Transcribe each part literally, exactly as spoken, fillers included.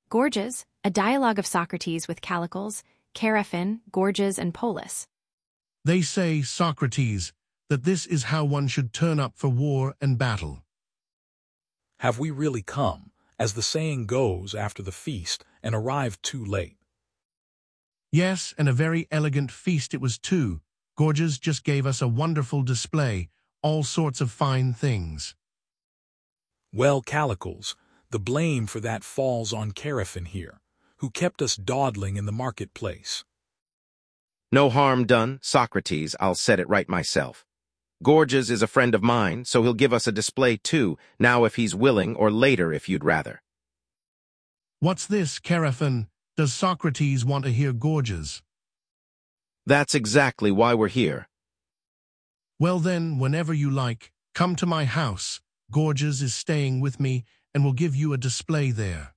Gorgias, a dialogue of Socrates with Callicles, Cheraphon, Gorgias, and Polus. They say, Socrates, that this is how one should turn up for war and battle. Have we really come, as the saying goes, after the feast, and arrived too late? Yes, and a very elegant feast it was too. Gorgias just gave us a wonderful display, all sorts of fine things. Well, Callicles, the blame for that falls on Cheraphon here, who kept us dawdling in the marketplace. No harm done, Socrates, I'll set it right myself. Gorgias is a friend of mine, so he'll give us a display too, now if he's willing, or later if you'd rather. What's this, Cheraphon? Does Socrates want to hear Gorgias? That's exactly why we're here. Well then, whenever you like, come to my house. Gorgias is staying with me, and will give you a display there.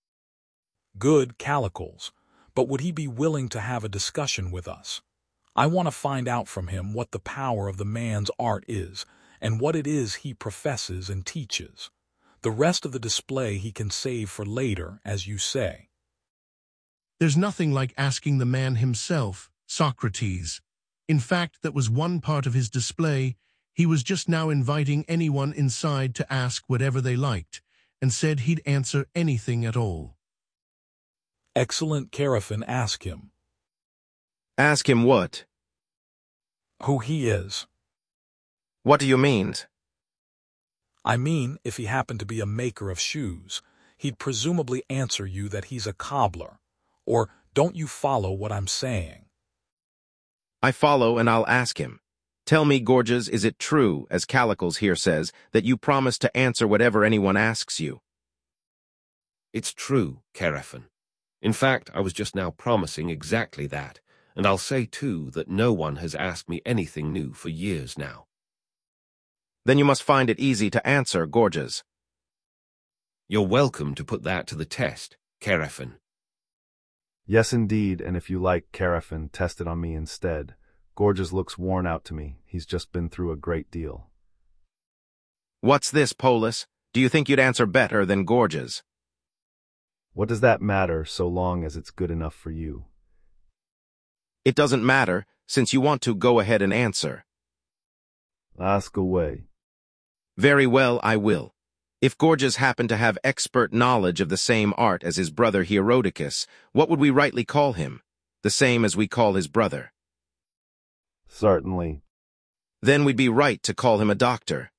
Good, Callicles, but would he be willing to have a discussion with us? I want to find out from him what the power of the man's art is, and what it is he professes and teaches. The rest of the display he can save for later, as you say. There's nothing like asking the man himself, Socrates. In fact, that was one part of his display. He was just now inviting anyone inside to ask whatever they liked, and said he'd answer anything at all. Excellent, Cheraphon, ask him. Ask him what? Who he is. What do you mean? I mean, if he happened to be a maker of shoes, he'd presumably answer you that he's a cobbler. Or don't you follow what I'm saying? I follow, and I'll ask him. Tell me, Gorgias, is it true, as Callicles here says, that you promise to answer whatever anyone asks you? It's true, Cheraphon. In fact, I was just now promising exactly that, and I'll say, too, that no one has asked me anything new for years now. Then you must find it easy to answer, Gorgias. You're welcome to put that to the test, Cheraphon. Yes, indeed, and if you like, Cheraphon, test it on me instead. Gorgias looks worn out to me. He's just been through a great deal. What's this, Polus? Do you think you'd answer better than Gorgias? What does that matter, so long as it's good enough for you? It doesn't matter, since you want to go ahead and answer. Ask away. Very well, I will. If Gorgias happened to have expert knowledge of the same art as his brother Hierodicus, what would we rightly call him? The same as we call his brother. Certainly. Then we'd be right to call him a doctor.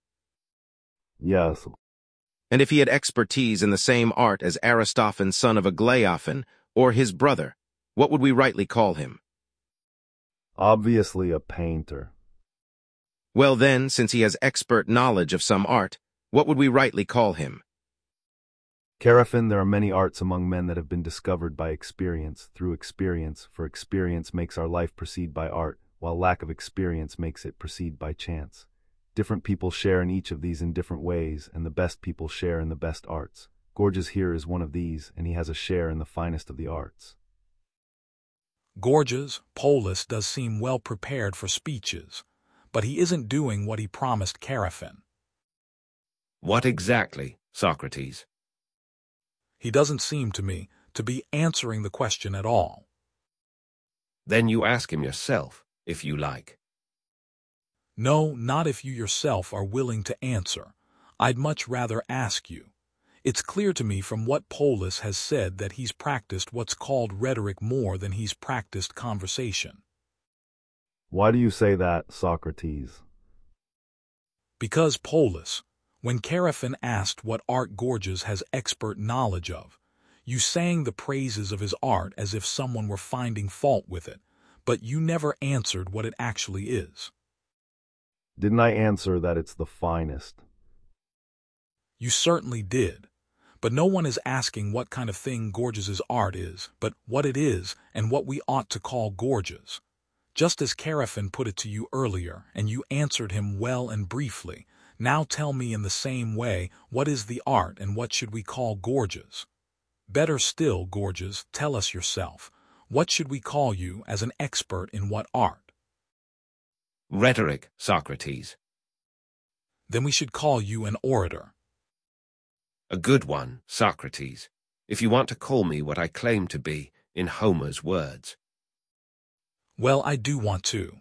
Yes. And if he had expertise in the same art as Aristophon, son of Aglaophon, or his brother, what would we rightly call him? Obviously a painter. Well then, since he has expert knowledge of some art, what would we rightly call him? Cheraphon, there are many arts among men that have been discovered by experience, through experience, for experience makes our life proceed by art, while lack of experience makes it proceed by chance. Different people share in each of these in different ways, and the best people share in the best arts. Gorgias here is one of these, and he has a share in the finest of the arts. Gorgias, Polus, does seem well prepared for speeches, but he isn't doing what he promised Cheraphon. What exactly, Socrates? He doesn't seem to me to be answering the question at all. Then you ask him yourself, if you like. No, not if you yourself are willing to answer. I'd much rather ask you. It's clear to me from what Polus has said that he's practiced what's called rhetoric more than he's practiced conversation. Why do you say that, Socrates? Because Polus, when Cheraphon asked what art Gorgias has expert knowledge of, you sang the praises of his art as if someone were finding fault with it, but you never answered what it actually is. Didn't I answer that it's the finest? You certainly did, but no one is asking what kind of thing Gorgias's art is, but what it is and what we ought to call Gorgias. Just as Cheraphon put it to you earlier, and you answered him well and briefly, now tell me in the same way, what is the art and what should we call Gorgias? Better still, Gorgias, tell us yourself, what should we call you as an expert in what art? Rhetoric, Socrates. Then we should call you an orator. A good one, Socrates. if you want to call me what I claim to be in Homer's words. Well, I do want to.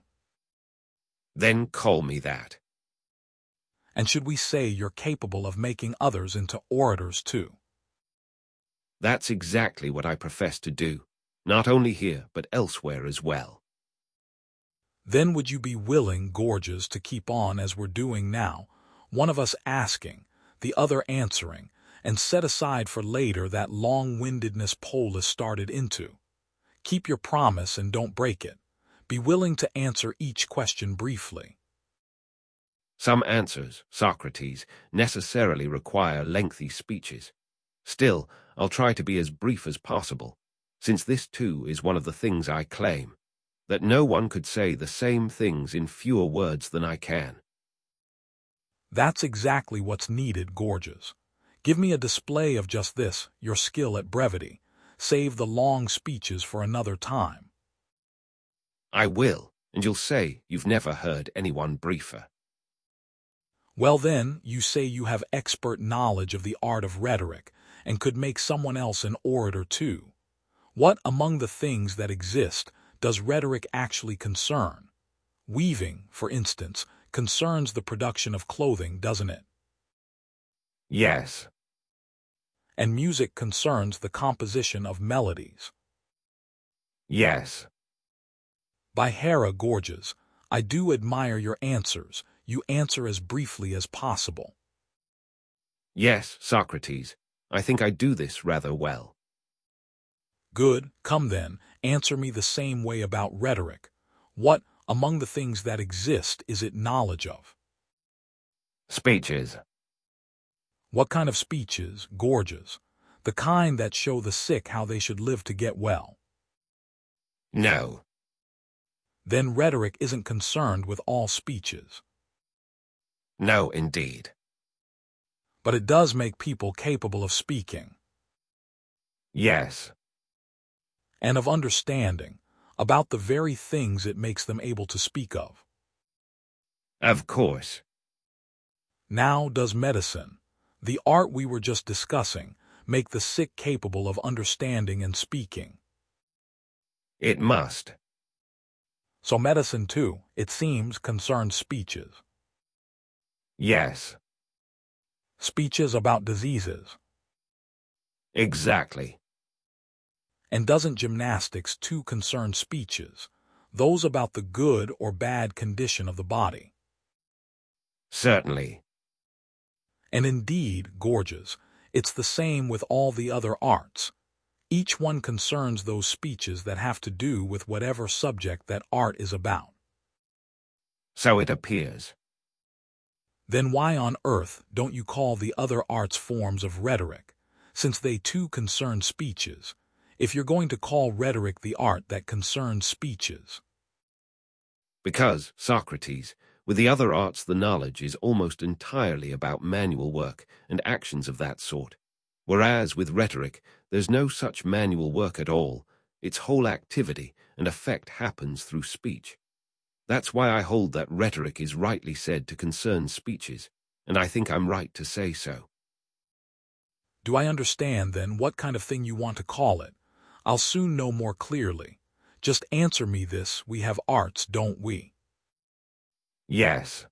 Then call me that. And should we say you're capable of making others into orators too? That's exactly what I profess to do, not only here but elsewhere as well. Then would you be willing, Gorgias, to keep on as we're doing now, one of us asking, the other answering, and set aside for later that long-windedness Polus started into? Keep your promise and don't break it. Be willing to answer each question briefly. Some answers, Socrates, necessarily require lengthy speeches. Still, I'll try to be as brief as possible, since this too is one of the things I claim, that no one could say the same things in fewer words than I can. That's exactly what's needed, Gorgias. Give me a display of just this, your skill at brevity. Save the long speeches for another time. I will, and you'll say you've never heard anyone briefer. Well then, you say you have expert knowledge of the art of rhetoric, and could make someone else an orator too. What, among the things that exist, does rhetoric actually concern? Weaving, for instance, concerns the production of clothing, doesn't it? Yes. And music concerns the composition of melodies. Yes. By Hera, Gorgias, I do admire your answers. You answer as briefly as possible. Yes, Socrates, I think I do this rather well. Good, come then, answer me the same way about rhetoric. What, among the things that exist, is it knowledge of? Speeches. What kind of speeches, Gorgias? The kind that show the sick how they should live to get well. No. Then rhetoric isn't concerned with all speeches. No, indeed. But it does make people capable of speaking. Yes. And of understanding, about the very things it makes them able to speak of. Of course. Now does medicine, the art we were just discussing, make the sick capable of understanding and speaking? It must. So medicine, too, it seems, concerns speeches. Yes. Speeches about diseases. Exactly. And doesn't gymnastics, too, concern speeches, those about the good or bad condition of the body? Certainly. And indeed, Gorgias, it's the same with all the other arts. Each one concerns those speeches that have to do with whatever subject that art is about. So it appears. Then why on earth don't you call the other arts forms of rhetoric, since they too concern speeches, if you're going to call rhetoric the art that concerns speeches? Because, Socrates, with the other arts the knowledge is almost entirely about manual work and actions of that sort, whereas with rhetoric there's no such manual work at all. Its whole activity and effect happens through speech. That's why I hold that rhetoric is rightly said to concern speeches, and I think I'm right to say so. Do I understand, then, what kind of thing you want to call it? I'll soon know more clearly. Just answer me this: we have arts, don't we? Yes.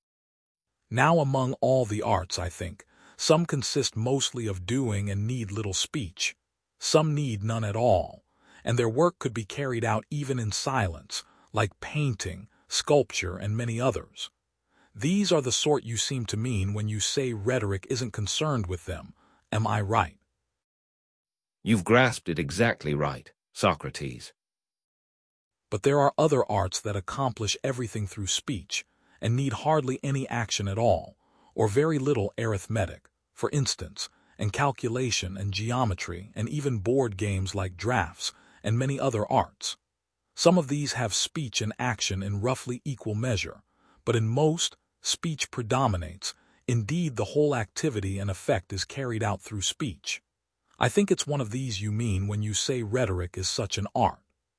Now among all the arts, I think, some consist mostly of doing and need little speech. Some need none at all, and their work could be carried out even in silence, like painting, sculpture, and many others. These are the sort you seem to mean when you say rhetoric isn't concerned with them. Am I right? You've grasped it exactly right, Socrates. But there are other arts that accomplish everything through speech, and need hardly any action at all, or very little arithmetic, for instance, and calculation and geometry, and even board games like drafts, and many other arts. Some of these have speech and action in roughly equal measure, but in most, speech predominates. Indeed, the whole activity and effect is carried out through speech. I think it's one of these you mean when you say rhetoric is such an art.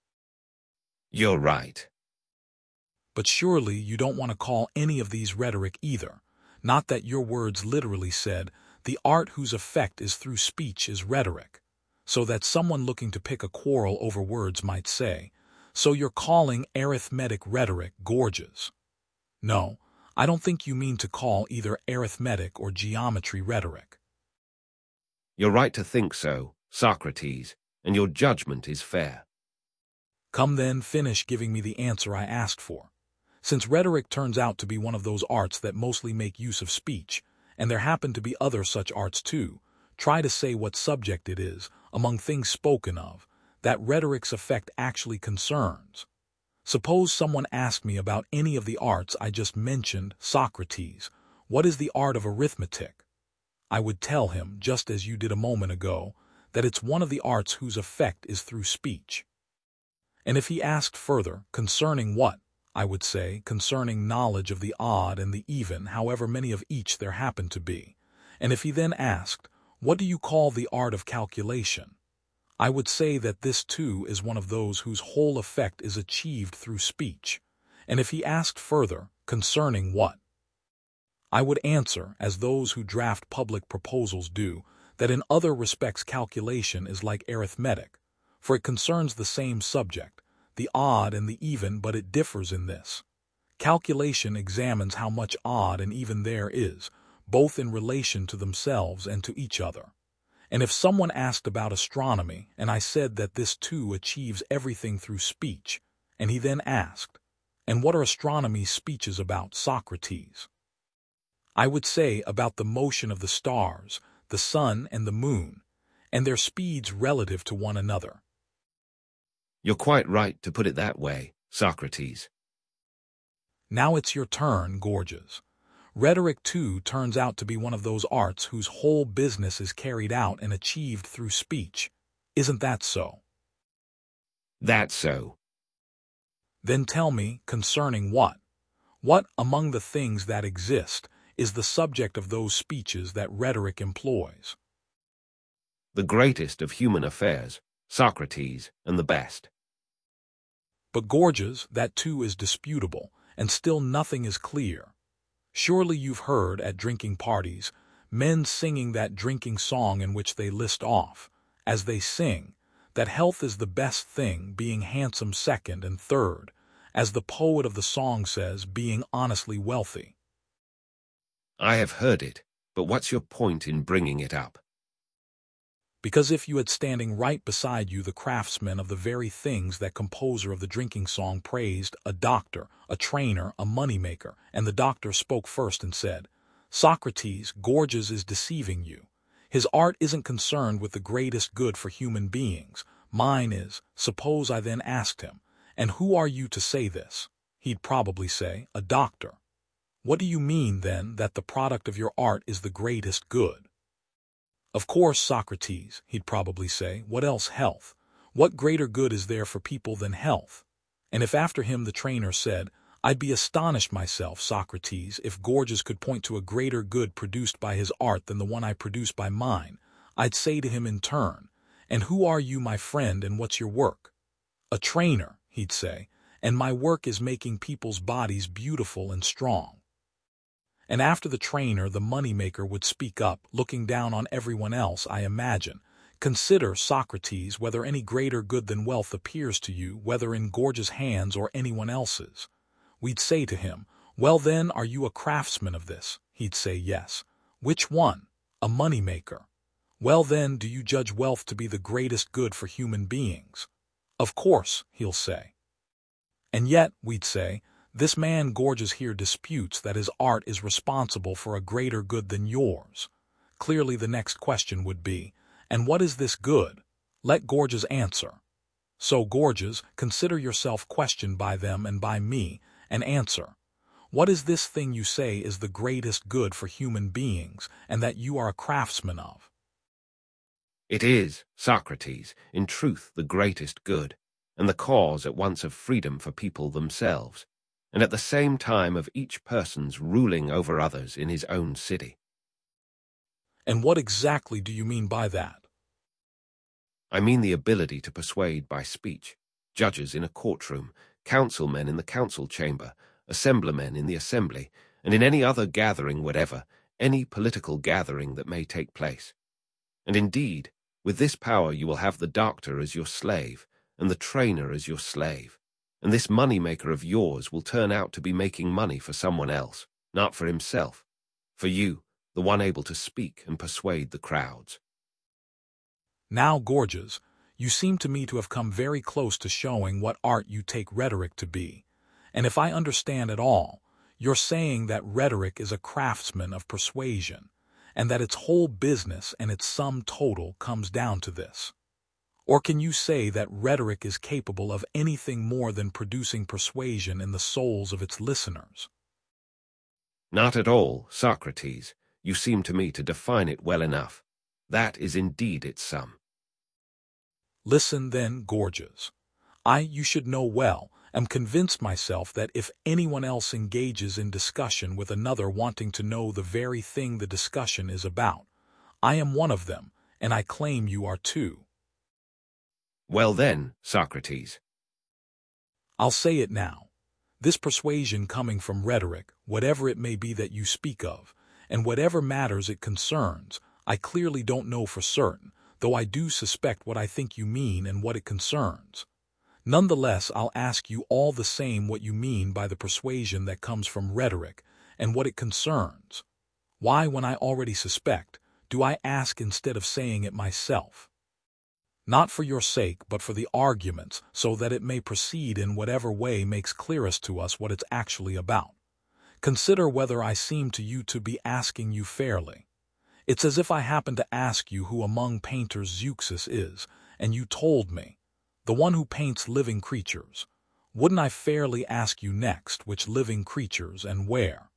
You're right. But surely you don't want to call any of these rhetoric either. Not that your words literally said, the art whose effect is through speech is rhetoric. so that someone looking to pick a quarrel over words might say, "So you're calling arithmetic rhetoric gorges?" No, I don't think you mean to call either arithmetic or geometry rhetoric. You're right to think so, Socrates, and your judgment is fair. Come then, finish giving me the answer I asked for. Since rhetoric turns out to be one of those arts that mostly make use of speech, and there happen to be other such arts too, try to say what subject it is, among things spoken of, that rhetoric's effect actually concerns. Suppose someone asked me about any of the arts I just mentioned, Socrates, what is the art of arithmetic? I would tell him, just as you did a moment ago, that it's one of the arts whose effect is through speech. And if he asked further, concerning what? I would say, concerning knowledge of the odd and the even, however many of each there happen to be. And if he then asked, what do you call the art of calculation? I would say that this too is one of those whose whole effect is achieved through speech. And if he asked further, concerning what? I would answer, as those who draft public proposals do, that in other respects calculation is like arithmetic, for it concerns the same subject, the odd and the even, but it differs in this. Calculation examines how much odd and even there is, both in relation to themselves and to each other. And if someone asked about astronomy, and I said that this too achieves everything through speech, and he then asked, and what are astronomy's speeches about, Socrates? I would say about the motion of the stars, the sun and the moon, and their speeds relative to one another. You're quite right to put it that way, Socrates. Now it's your turn, Gorgias. Rhetoric, too, turns out to be one of those arts whose whole business is carried out and achieved through speech. Isn't that so? That's so. Then tell me, concerning what? What, among the things that exist, is the subject of those speeches that rhetoric employs? The greatest of human affairs, Socrates, and the best. But Gorgias, that too is disputable, and still nothing is clear. Surely you've heard, at drinking parties, men singing that drinking song in which they list off, as they sing, that health is the best thing, being handsome second and third, as the poet of the song says, being honestly wealthy. I have heard it, but what's your point in bringing it up? Because if you had standing right beside you the craftsman of the very things that composer of the drinking song praised, a doctor, a trainer, a moneymaker, and the doctor spoke first and said, Socrates, Gorgias is deceiving you. His art isn't concerned with the greatest good for human beings. Mine is. Suppose I then asked him, and who are you to say this? He'd probably say, a doctor. What do you mean, then, that the product of your art is the greatest good? Of course, Socrates, he'd probably say, what else health? What greater good is there for people than health? And if after him the trainer said, I'd be astonished myself, Socrates, if Gorgias could point to a greater good produced by his art than the one I produce by mine, I'd say to him in turn, and who are you, my friend, and what's your work? A trainer, he'd say, and my work is making people's bodies beautiful and strong. And after the trainer, the moneymaker would speak up, looking down on everyone else, I imagine. Consider, Socrates, whether any greater good than wealth appears to you, whether in Gorgias' hands or anyone else's. We'd say to him, well then, are you a craftsman of this? He'd say yes. Which one? A moneymaker. Well then, do you judge wealth to be the greatest good for human beings? Of course, he'll say. And yet, we'd say, this man Gorgias here disputes that his art is responsible for a greater good than yours. Clearly the next question would be, and what is this good? Let Gorgias answer. So Gorgias, consider yourself questioned by them and by me, and answer. What is this thing you say is the greatest good for human beings, and that you are a craftsman of? It is, Socrates, in truth the greatest good, and the cause at once of freedom for people themselves, and at the same time of each person's ruling over others in his own city. And what exactly do you mean by that? I mean the ability to persuade by speech, judges in a courtroom, councilmen in the council chamber, assemblymen in the assembly, and in any other gathering whatever, any political gathering that may take place. And indeed, With this power you will have the doctor as your slave, and the trainer as your slave. And this moneymaker of yours will turn out to be making money for someone else, not for himself. For you, the one able to speak and persuade the crowds. Now, Gorgias, you seem to me to have come very close to showing what art you take rhetoric to be. And if I understand at all, you're saying that rhetoric is a craftsman of persuasion, and that its whole business and its sum total comes down to this. Or can you say that rhetoric is capable of anything more than producing persuasion in the souls of its listeners? Not at all, Socrates. You seem to me to define it well enough. That is indeed its sum. Listen then, Gorgias. I, you should know well, am convinced myself that if anyone else engages in discussion with another wanting to know the very thing the discussion is about, I am one of them, and I claim you are too. Well then, Socrates. I'll say it now. This persuasion coming from rhetoric, whatever it may be that you speak of, and whatever matters it concerns, I clearly don't know for certain, though I do suspect what I think you mean and what it concerns. Nonetheless, I'll ask you all the same what you mean by the persuasion that comes from rhetoric and what it concerns. Why, when I already suspect, do I ask instead of saying it myself? Not for your sake, but for the arguments, so that it may proceed in whatever way makes clearest to us what it's actually about. Consider whether I seem to you to be asking you fairly. It's as if I happened to ask you who among painters Zeuxis is, and you told me, the one who paints living creatures. Wouldn't I fairly ask you next which living creatures and where?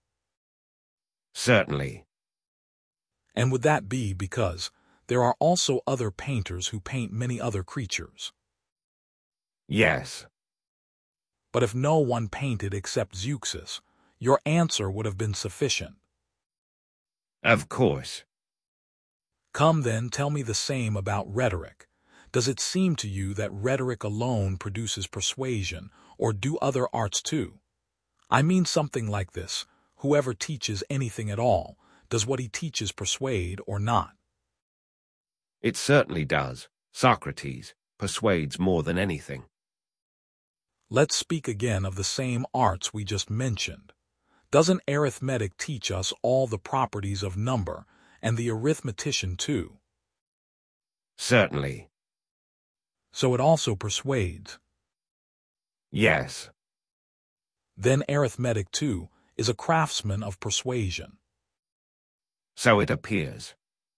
Certainly. And would that be because there are also other painters who paint many other creatures? Yes. But if no one painted except Zeuxis, your answer would have been sufficient. Of course. Come then, tell me the same about rhetoric. Does it seem to you that rhetoric alone produces persuasion, or do other arts too? I mean something like this: whoever teaches anything at all, does what he teaches persuade or not? It certainly does. Socrates persuades more than anything. Let's speak again of the same arts we just mentioned. Doesn't arithmetic teach us all the properties of number, and the arithmetician too? Certainly. So it also persuades? Yes. Then arithmetic too is a craftsman of persuasion. So it appears.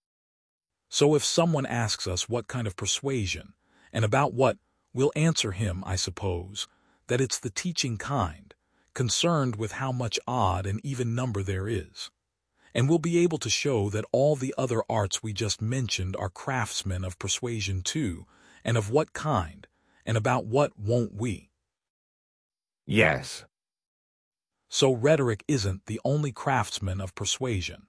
So if someone asks us what kind of persuasion, and about what, we'll answer him, I suppose, that it's the teaching kind, concerned with how much odd and even number there is. And we'll be able to show that all the other arts we just mentioned are craftsmen of persuasion too, and of what kind, and about what, won't we? Yes. So rhetoric isn't the only craftsman of persuasion.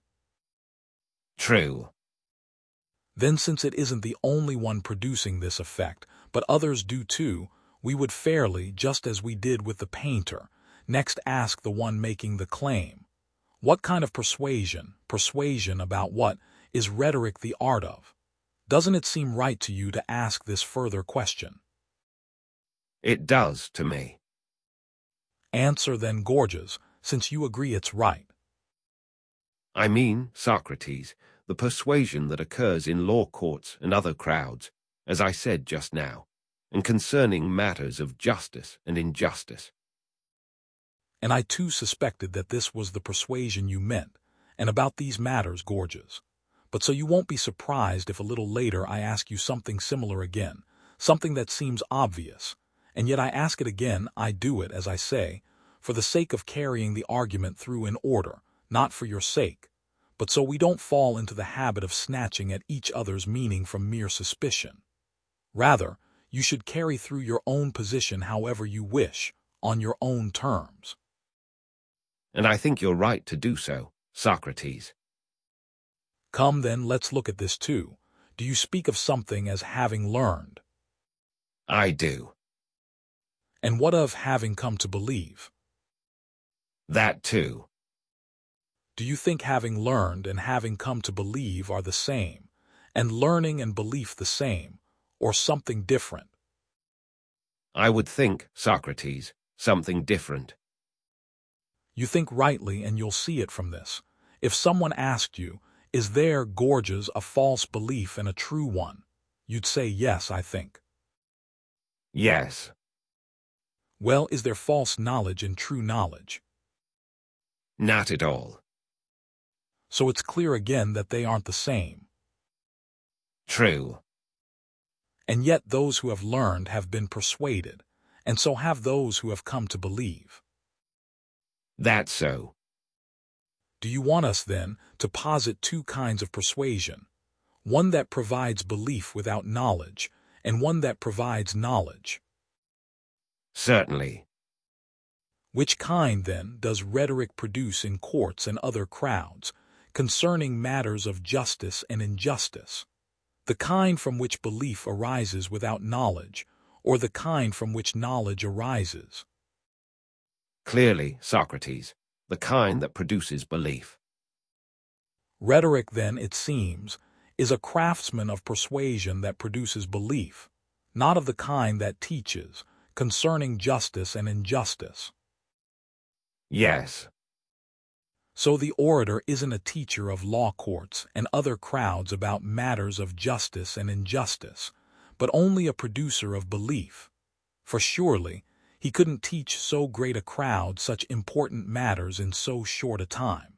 True. Then since it isn't the only one producing this effect, but others do too, we would fairly, just as we did with the painter, next ask the one making the claim, what kind of persuasion, persuasion about what, is rhetoric the art of? Doesn't it seem right to you to ask this further question? It does to me. Answer then, Gorgias, since you agree it's right. I mean, Socrates, the persuasion that occurs in law courts and other crowds, as I said just now, and concerning matters of justice and injustice. And I too suspected that this was the persuasion you meant, and about these matters, Gorgias. But so you won't be surprised if a little later I ask you something similar again, something that seems obvious, and yet I ask it again. I do it, as I say, for the sake of carrying the argument through in order, not for your sake, but so we don't fall into the habit of snatching at each other's meaning from mere suspicion. Rather, you should carry through your own position however you wish, on your own terms. And I think you're right to do so, Socrates. Come then, let's look at this too. Do you speak of something as having learned? I do. And what of having come to believe? That too. Do you think having learned and having come to believe are the same, and learning and belief the same, or something different? I would think, Socrates, something different. You think rightly, and you'll see it from this. If someone asked you, is there, Gorgias, a false belief and a true one? You'd say yes, I think. Yes. Well, is there false knowledge and true knowledge? Not at all. So it's clear again that they aren't the same. True. And yet those who have learned have been persuaded, and so have those who have come to believe. That's so. Do you want us, then, to posit two kinds of persuasion, one that provides belief without knowledge, and one that provides knowledge? Certainly. Which kind, then, does rhetoric produce in courts and other crowds, concerning matters of justice and injustice? The kind from which belief arises without knowledge, or the kind from which knowledge arises? Clearly, Socrates, the kind that produces belief. Rhetoric, then, it seems, is a craftsman of persuasion that produces belief, not of the kind that teaches, concerning justice and injustice. Yes. So the orator isn't a teacher of law courts and other crowds about matters of justice and injustice, but only a producer of belief. For surely, he couldn't teach so great a crowd such important matters in so short a time.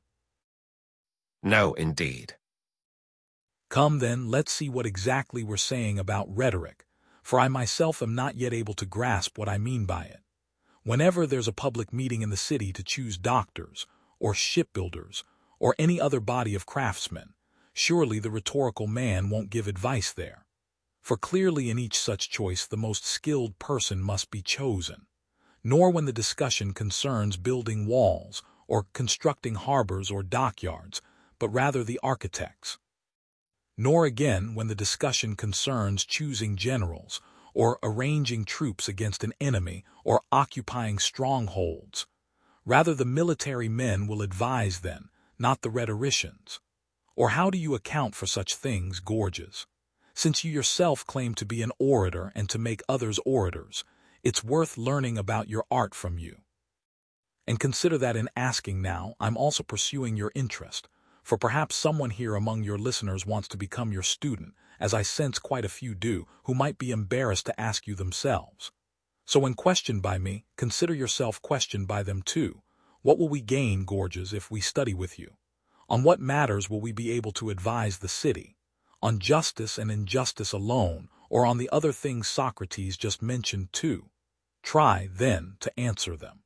No, indeed. Come then, let's see what exactly we're saying about rhetoric, for I myself am not yet able to grasp what I mean by it. Whenever there's a public meeting in the city to choose doctors, or shipbuilders, or any other body of craftsmen, surely the rhetorical man won't give advice there. For clearly in each such choice the most skilled person must be chosen. Nor when the discussion concerns building walls, or constructing harbors or dockyards, but rather the architects. Nor again when the discussion concerns choosing generals, or arranging troops against an enemy, or occupying strongholds. Rather the military men will advise then, not the rhetoricians. Or how do you account for such things, Gorgias? Since you yourself claim to be an orator and to make others orators, it's worth learning about your art from you. And consider that in asking now, I'm also pursuing your interest, for perhaps someone here among your listeners wants to become your student, as I sense quite a few do, who might be embarrassed to ask you themselves. So when questioned by me, consider yourself questioned by them too. What will we gain, Gorgias, if we study with you? On what matters will we be able to advise the city? On justice and injustice alone, or on the other things Socrates just mentioned too? Try, then, to answer them.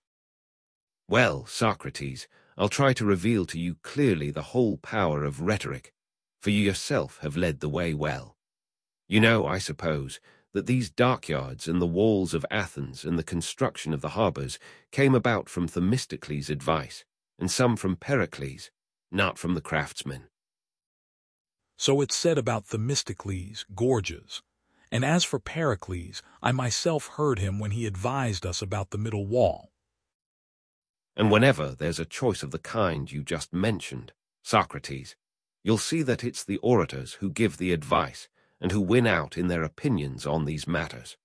Well, Socrates, I'll try to reveal to you clearly the whole power of rhetoric, for you yourself have led the way well. You know, I suppose, that these dockyards and the walls of Athens and the construction of the harbors came about from Themistocles' advice, and some from Pericles, not from the craftsmen. So it's said about Themistocles, Gorgias. And as for Pericles, I myself heard him when he advised us about the middle wall. And whenever there's a choice of the kind you just mentioned, Socrates, you'll see that it's the orators who give the advice and who win out in their opinions on these matters.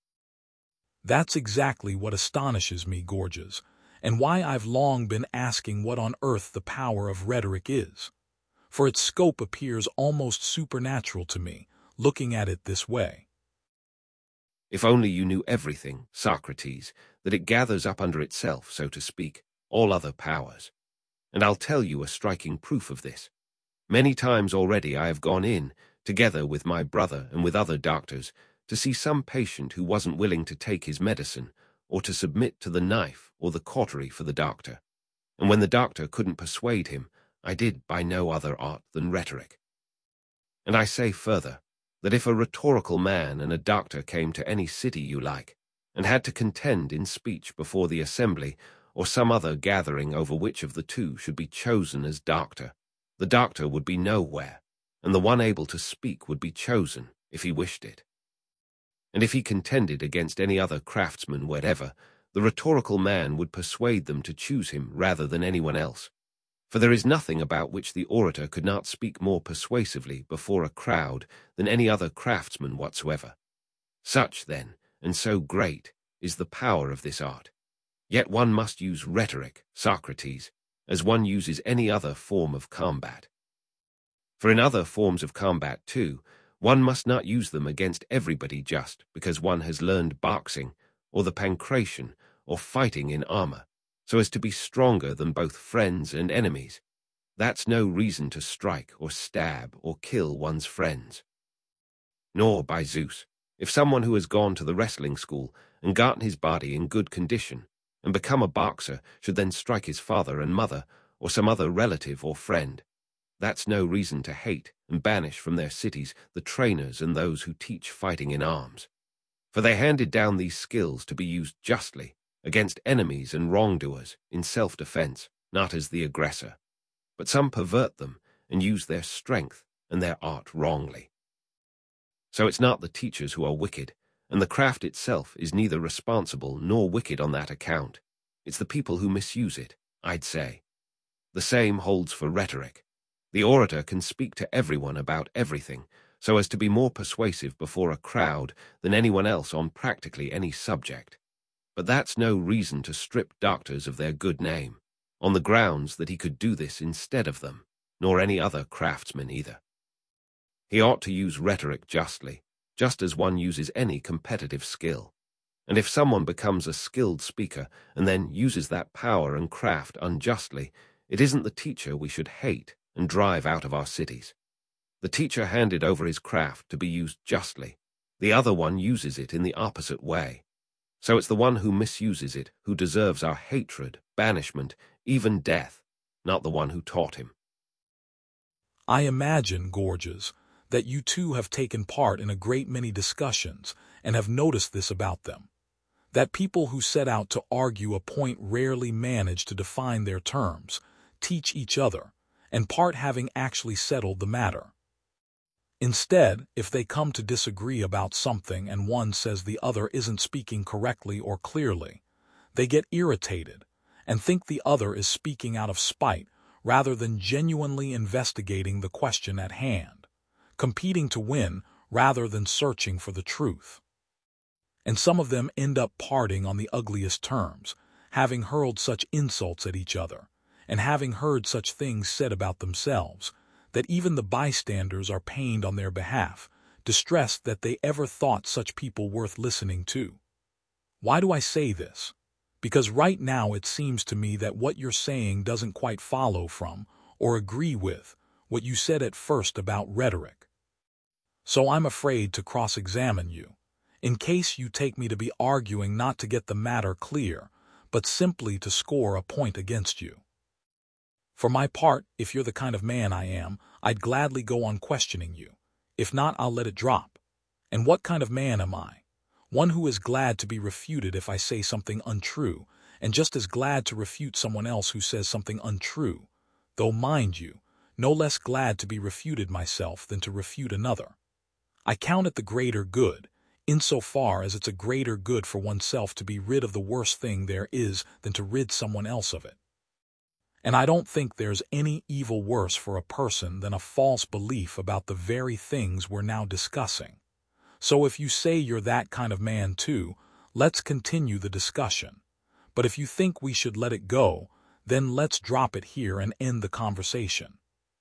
That's exactly what astonishes me, Gorgias, and why I've long been asking what on earth the power of rhetoric is. For its scope appears almost supernatural to me, looking at it this way. If only you knew everything, Socrates, that it gathers up under itself, so to speak, all other powers. And I'll tell you a striking proof of this. Many times already I have gone in, together with my brother and with other doctors, to see some patient who wasn't willing to take his medicine, or to submit to the knife or the cautery for the doctor. And when the doctor couldn't persuade him, I did by no other art than rhetoric. And I say further, that if a rhetorical man and a doctor came to any city you like, and had to contend in speech before the assembly, or some other gathering over which of the two should be chosen as doctor, the doctor would be nowhere, and the one able to speak would be chosen, if he wished it. And if he contended against any other craftsman whatever, the rhetorical man would persuade them to choose him rather than anyone else. For there is nothing about which the orator could not speak more persuasively before a crowd than any other craftsman whatsoever. Such, then, and so great, is the power of this art. Yet one must use rhetoric, Socrates, as one uses any other form of combat. For in other forms of combat, too, one must not use them against everybody just because one has learned boxing, or the pancration, or fighting in armor, so as to be stronger than both friends and enemies. That's no reason to strike or stab or kill one's friends. Nor, by Zeus, if someone who has gone to the wrestling school and gotten his body in good condition and become a boxer should then strike his father and mother or some other relative or friend, that's no reason to hate and banish from their cities the trainers and those who teach fighting in arms. For they handed down these skills to be used justly against enemies and wrongdoers in self-defense, not as the aggressor. But some pervert them and use their strength and their art wrongly. So it's not the teachers who are wicked, and the craft itself is neither responsible nor wicked on that account. It's the people who misuse it, I'd say. The same holds for rhetoric. The orator can speak to everyone about everything, so as to be more persuasive before a crowd than anyone else on practically any subject. But that's no reason to strip doctors of their good name, on the grounds that he could do this instead of them, nor any other craftsman either. He ought to use rhetoric justly, just as one uses any competitive skill. And if someone becomes a skilled speaker and then uses that power and craft unjustly, it isn't the teacher we should hate and drive out of our cities. The teacher handed over his craft to be used justly. The other one uses it in the opposite way. So it's the one who misuses it who deserves our hatred, banishment, even death, not the one who taught him. I imagine, Gorgias, that you too have taken part in a great many discussions and have noticed this about them, that people who set out to argue a point rarely manage to define their terms, teach each other, and part having actually settled the matter. Instead, if they come to disagree about something and one says the other isn't speaking correctly or clearly, they get irritated and think the other is speaking out of spite rather than genuinely investigating the question at hand, competing to win rather than searching for the truth. And some of them end up parting on the ugliest terms, having hurled such insults at each other, and having heard such things said about themselves, that even the bystanders are pained on their behalf, distressed that they ever thought such people worth listening to. Why do I say this? Because right now it seems to me that what you're saying doesn't quite follow from, or agree with, what you said at first about rhetoric. So I'm afraid to cross-examine you, in case you take me to be arguing not to get the matter clear, but simply to score a point against you. For my part, if you're the kind of man I am, I'd gladly go on questioning you. If not, I'll let it drop. And what kind of man am I? One who is glad to be refuted if I say something untrue, and just as glad to refute someone else who says something untrue, though, mind you, no less glad to be refuted myself than to refute another. I count it the greater good, insofar as it's a greater good for oneself to be rid of the worst thing there is than to rid someone else of it. And I don't think there's any evil worse for a person than a false belief about the very things we're now discussing. So if you say you're that kind of man too, let's continue the discussion. But if you think we should let it go, then let's drop it here and end the conversation.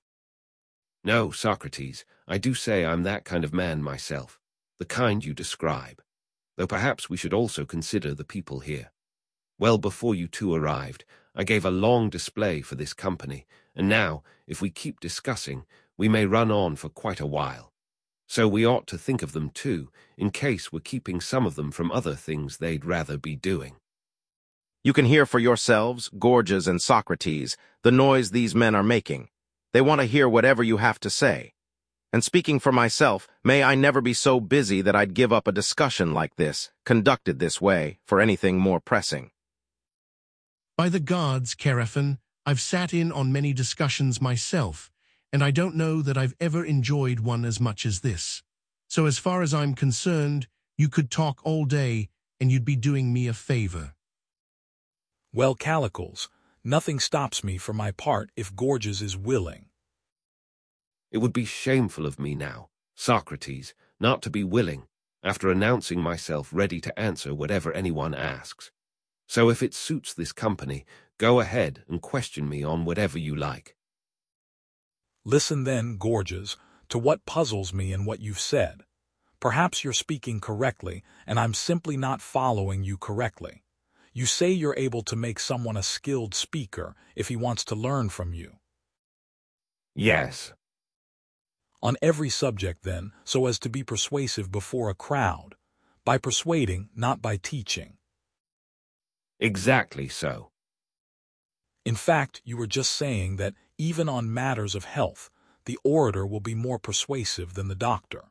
No, Socrates, I do say I'm that kind of man myself, the kind you describe, though perhaps we should also consider the people here. Well before you two arrived, I gave a long display for this company, and now, if we keep discussing, we may run on for quite a while. So we ought to think of them too, in case we're keeping some of them from other things they'd rather be doing. You can hear for yourselves, Gorgias and Socrates, the noise these men are making. They want to hear whatever you have to say. And speaking for myself, may I never be so busy that I'd give up a discussion like this, conducted this way, for anything more pressing. By the gods, Chaerephon, I've sat in on many discussions myself, and I don't know that I've ever enjoyed one as much as this. So as far as I'm concerned, you could talk all day, and you'd be doing me a favor. Well, Callicles, Nothing stops me for my part if Gorgias is willing. It would be shameful of me now, Socrates, not to be willing, after announcing myself ready to answer whatever anyone asks. So if it suits this company, go ahead and question me on whatever you like. Listen then, Gorgias, to what puzzles me in what you've said. Perhaps you're speaking correctly, and I'm simply not following you correctly. You say you're able to make someone a skilled speaker if he wants to learn from you. Yes. On every subject, then, so as to be persuasive before a crowd. By persuading, not by teaching. Exactly so. In fact, you were just saying that, even on matters of health, the orator will be more persuasive than the doctor.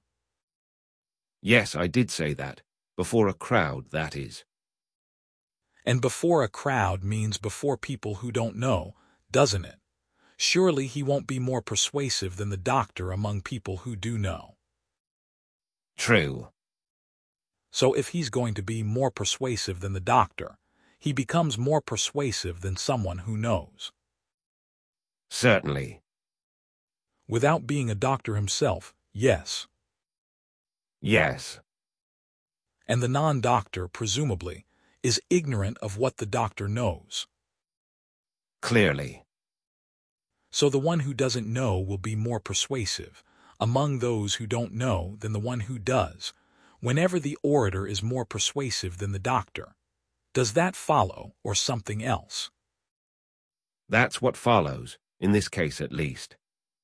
Yes, I did say that. Before a crowd, that is. And before a crowd means before people who don't know, doesn't it? Surely he won't be more persuasive than the doctor among people who do know. True. So if he's going to be more persuasive than the doctor, he becomes more persuasive than someone who knows. Certainly. Without being a doctor himself, yes. Yes. And the non-doctor, presumably, is ignorant of what the doctor knows. Clearly. So the one who doesn't know will be more persuasive among those who don't know than the one who does, whenever the orator is more persuasive than the doctor. Does that follow, or something else? That's what follows, in this case at least.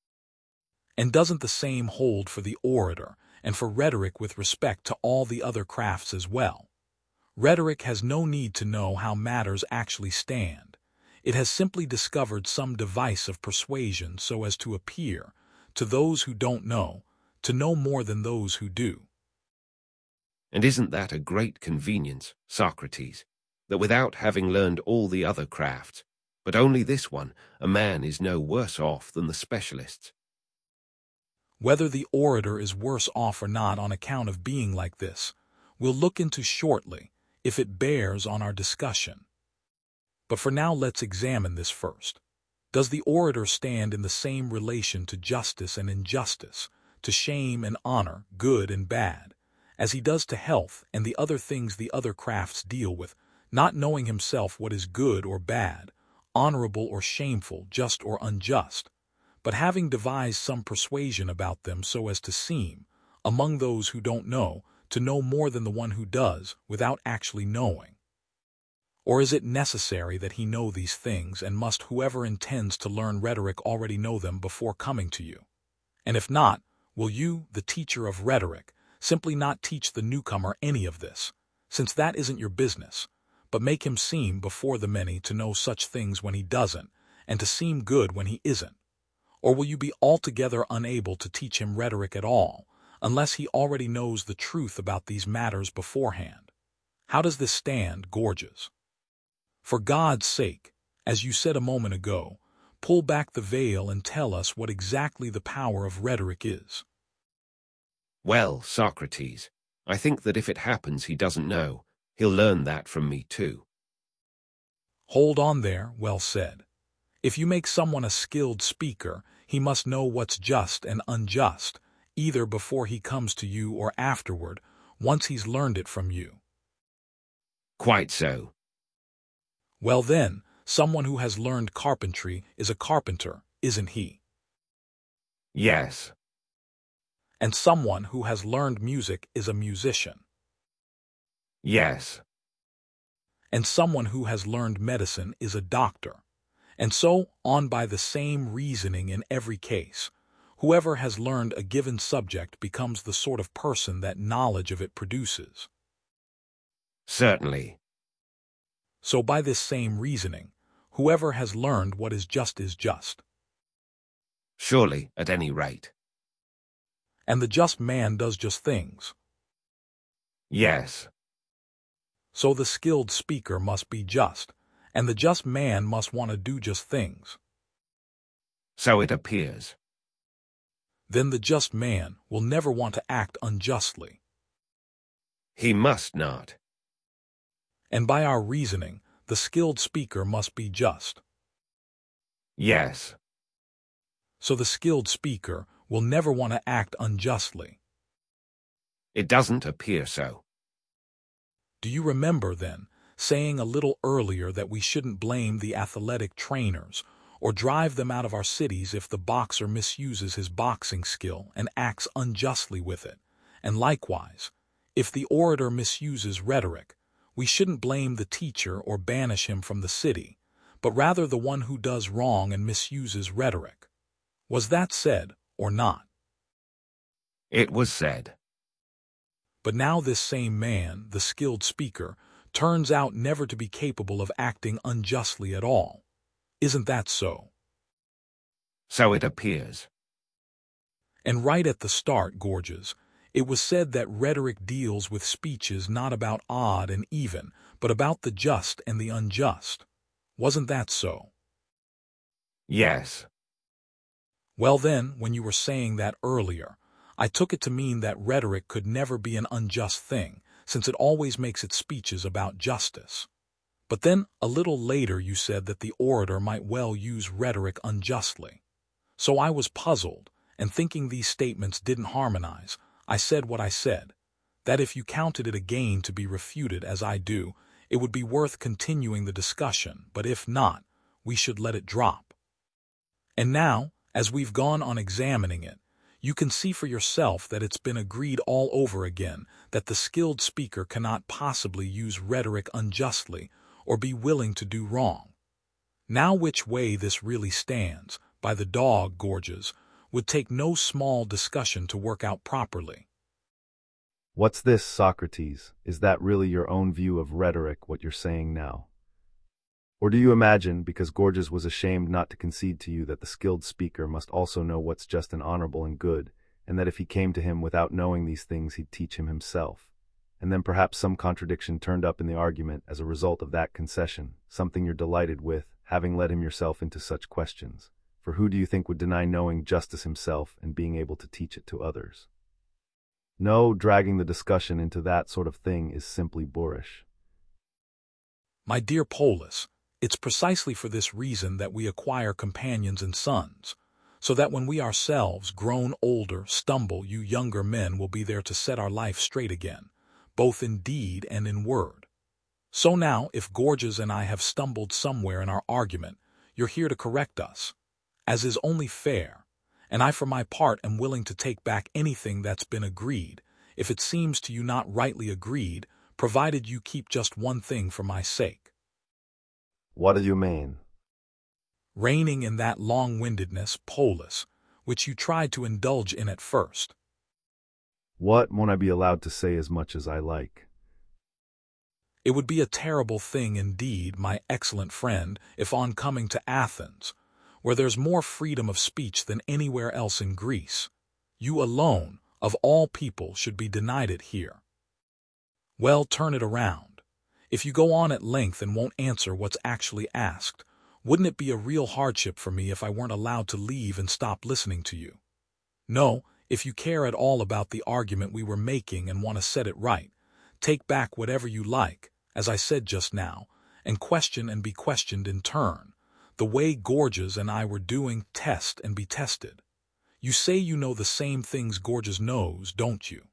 And doesn't the same hold for the orator and for rhetoric with respect to all the other crafts as well? Rhetoric has no need to know how matters actually stand. It has simply discovered some device of persuasion so as to appear, to those who don't know, to know more than those who do. And isn't that a great convenience, Socrates, that without having learned all the other crafts, but only this one, a man is no worse off than the specialists? Whether the orator is worse off or not on account of being like this, we'll look into shortly, if it bears on our discussion. But for now let's examine this first. Does the orator stand in the same relation to justice and injustice, to shame and honor, good and bad, as he does to health and the other things the other crafts deal with, not knowing himself what is good or bad, honorable or shameful, just or unjust, but having devised some persuasion about them so as to seem, among those who don't know, to know more than the one who does, without actually knowing? Or is it necessary that he know these things, and must whoever intends to learn rhetoric already know them before coming to you? And if not, will you, the teacher of rhetoric, simply not teach the newcomer any of this, since that isn't your business, but make him seem before the many to know such things when he doesn't, and to seem good when he isn't? Or will you be altogether unable to teach him rhetoric at all, unless he already knows the truth about these matters beforehand? How does this stand, Gorgias? For God's sake, as you said a moment ago, pull back the veil and tell us what exactly the power of rhetoric is. Well, Socrates, I think that if it happens he doesn't know, he'll learn that from me too. Hold on there, well said. If you make someone a skilled speaker, he must know what's just and unjust, either before he comes to you or afterward, once he's learned it from you. Quite so. Well then, someone who has learned carpentry is a carpenter, isn't he? Yes. And someone who has learned music is a musician. Yes. And someone who has learned medicine is a doctor. And so on by the same reasoning in every case. Whoever has learned a given subject becomes the sort of person that knowledge of it produces. Certainly. So by this same reasoning, whoever has learned what is just is just. Surely, at any rate. And the just man does just things. Yes. So the skilled speaker must be just, and the just man must want to do just things. So it appears. Then the just man will never want to act unjustly. He must not. And by our reasoning, the skilled speaker must be just. Yes. So the skilled speaker will never want to act unjustly. It doesn't appear so. Do you remember, then, saying a little earlier that we shouldn't blame the athletic trainers or drive them out of our cities if the boxer misuses his boxing skill and acts unjustly with it? And likewise, if the orator misuses rhetoric, we shouldn't blame the teacher or banish him from the city, but rather the one who does wrong and misuses rhetoric. Was that said or not? It was said. But now this same man, the skilled speaker, turns out never to be capable of acting unjustly at all. Isn't that so? So it appears. And right at the start, Gorges, it was said that rhetoric deals with speeches not about odd and even, but about the just and the unjust. Wasn't that so? Yes. Well then, when you were saying that earlier, I took it to mean that rhetoric could never be an unjust thing, since it always makes its speeches about justice. But then, a little later, you said that the orator might well use rhetoric unjustly. So I was puzzled, and thinking these statements didn't harmonize, I said what I said, that if you counted it a gain to be refuted as I do, it would be worth continuing the discussion, but if not, we should let it drop. And now, as we've gone on examining it, you can see for yourself that it's been agreed all over again that the skilled speaker cannot possibly use rhetoric unjustly or be willing to do wrong. Now which way this really stands, by the dog, Gorges, would take no small discussion to work out properly. What's this, Socrates? Is that really your own view of rhetoric, what you're saying now? Or do you imagine, because Gorges was ashamed not to concede to you, that the skilled speaker must also know what's just and honorable and good, and that if he came to him without knowing these things, he'd teach him himself? And then perhaps some contradiction turned up in the argument as a result of that concession, something you're delighted with, having led him yourself into such questions. For who do you think would deny knowing justice himself and being able to teach it to others? No, dragging the discussion into that sort of thing is simply boorish. My dear Polus, it's precisely for this reason that we acquire companions and sons, so that when we ourselves, grown older, stumble, you younger men will be there to set our life straight again, both in deed and in word. So now, if Gorges and I have stumbled somewhere in our argument, you're here to correct us, as is only fair, and I for my part am willing to take back anything that's been agreed, if it seems to you not rightly agreed, provided you keep just one thing for my sake. What do you mean? Reigning in that long-windedness, Polus, which you tried to indulge in at first. What won't I be allowed to say as much as I like? It would be a terrible thing indeed, my excellent friend, if on coming to Athens, where there's more freedom of speech than anywhere else in Greece, you alone, of all people, should be denied it here. Well, turn it around. If you go on at length and won't answer what's actually asked, wouldn't it be a real hardship for me if I weren't allowed to leave and stop listening to you? No, if you care at all about the argument we were making and want to set it right, take back whatever you like, as I said just now, and question and be questioned in turn, the way Gorges and I were doing, test and be tested. You say you know the same things Gorges knows, don't you?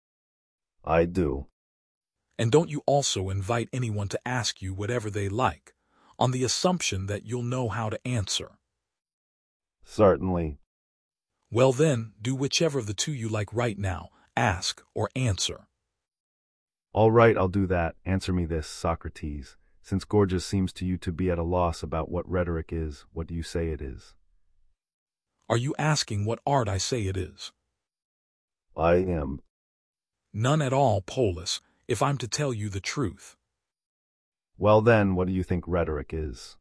I do. And don't you also invite anyone to ask you whatever they like, on the assumption that you'll know how to answer? Certainly. Well then, do whichever of the two you like right now, ask or answer. All right, I'll do that. Answer me this, Socrates. Since Gorges seems to you to be at a loss about what rhetoric is, what do you say it is? Are you asking what art I say it is? I am. None at all, Polus, if I'm to tell you the truth. Well then, what do you think rhetoric is?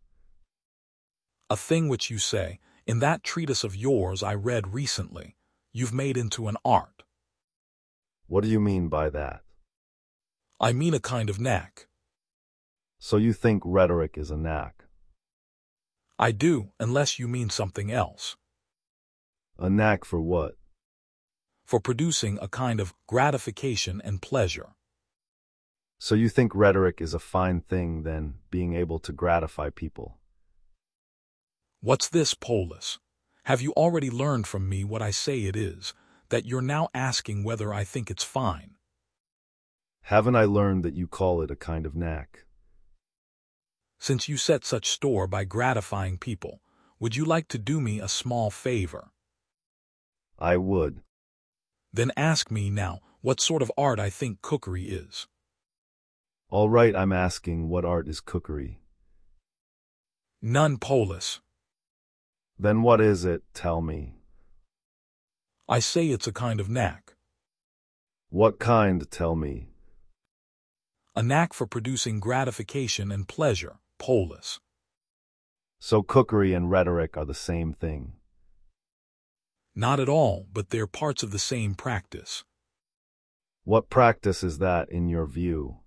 A thing which you say, in that treatise of yours I read recently, you've made into an art. What do you mean by that? I mean a kind of knack. So you think rhetoric is a knack? I do, unless you mean something else. A knack for what? For producing a kind of gratification and pleasure. So you think rhetoric is a fine thing, then, being able to gratify people? What's this, Polis? Have you already learned from me what I say it is, that you're now asking whether I think it's fine? Haven't I learned that you call it a kind of knack? Since you set such store by gratifying people, would you like to do me a small favor? I would. Then ask me now what sort of art I think cookery is. All right, I'm asking what art is cookery. None, Polis. Then what is it, tell me? I say it's a kind of knack. What kind, tell me? A knack for producing gratification and pleasure, Polis. So cookery and rhetoric are the same thing. Not at all, but they're parts of the same practice. What practice is that in your view?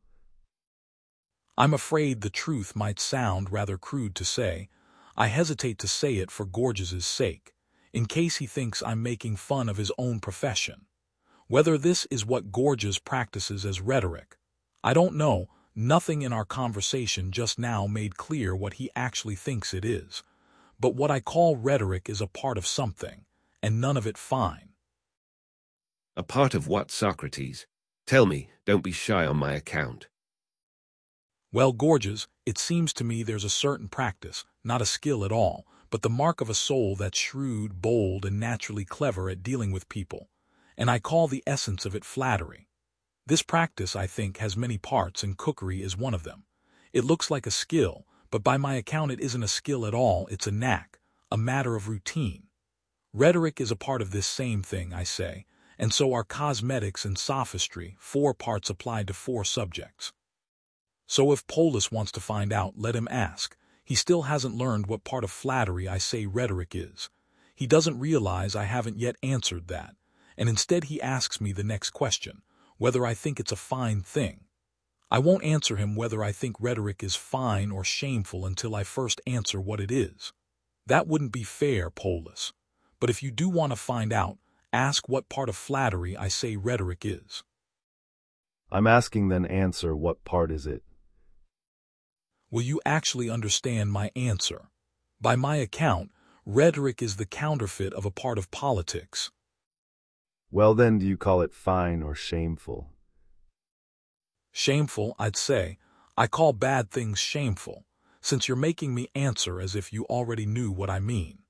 I'm afraid the truth might sound rather crude to say. I hesitate to say it for Gorges's sake, in case he thinks I'm making fun of his own profession. Whether this is what Gorges practices as rhetoric, I don't know. Nothing in our conversation just now made clear what he actually thinks it is. But what I call rhetoric is a part of something, and none of it fine. A part of what, Socrates? Tell me, don't be shy on my account. Well, Gorges, it seems to me there's a certain practice, not a skill at all, but the mark of a soul that's shrewd, bold, and naturally clever at dealing with people, and I call the essence of it flattery. This practice, I think, has many parts, and cookery is one of them. It looks like a skill, but by my account it isn't a skill at all, it's a knack, a matter of routine. Rhetoric is a part of this same thing, I say, and so are cosmetics and sophistry, four parts applied to four subjects. So if Polis wants to find out, let him ask. He still hasn't learned what part of flattery I say rhetoric is. He doesn't realize I haven't yet answered that, and instead he asks me the next question, whether I think it's a fine thing. I won't answer him whether I think rhetoric is fine or shameful until I first answer what it is. That wouldn't be fair, Polis. But if you do want to find out, ask what part of flattery I say rhetoric is. I'm asking, then answer, what part is it? Will you actually understand my answer? By my account, rhetoric is the counterfeit of a part of politics. Well then, do you call it fine or shameful? Shameful, I'd say. I call bad things shameful, since you're making me answer as if you already knew what I mean.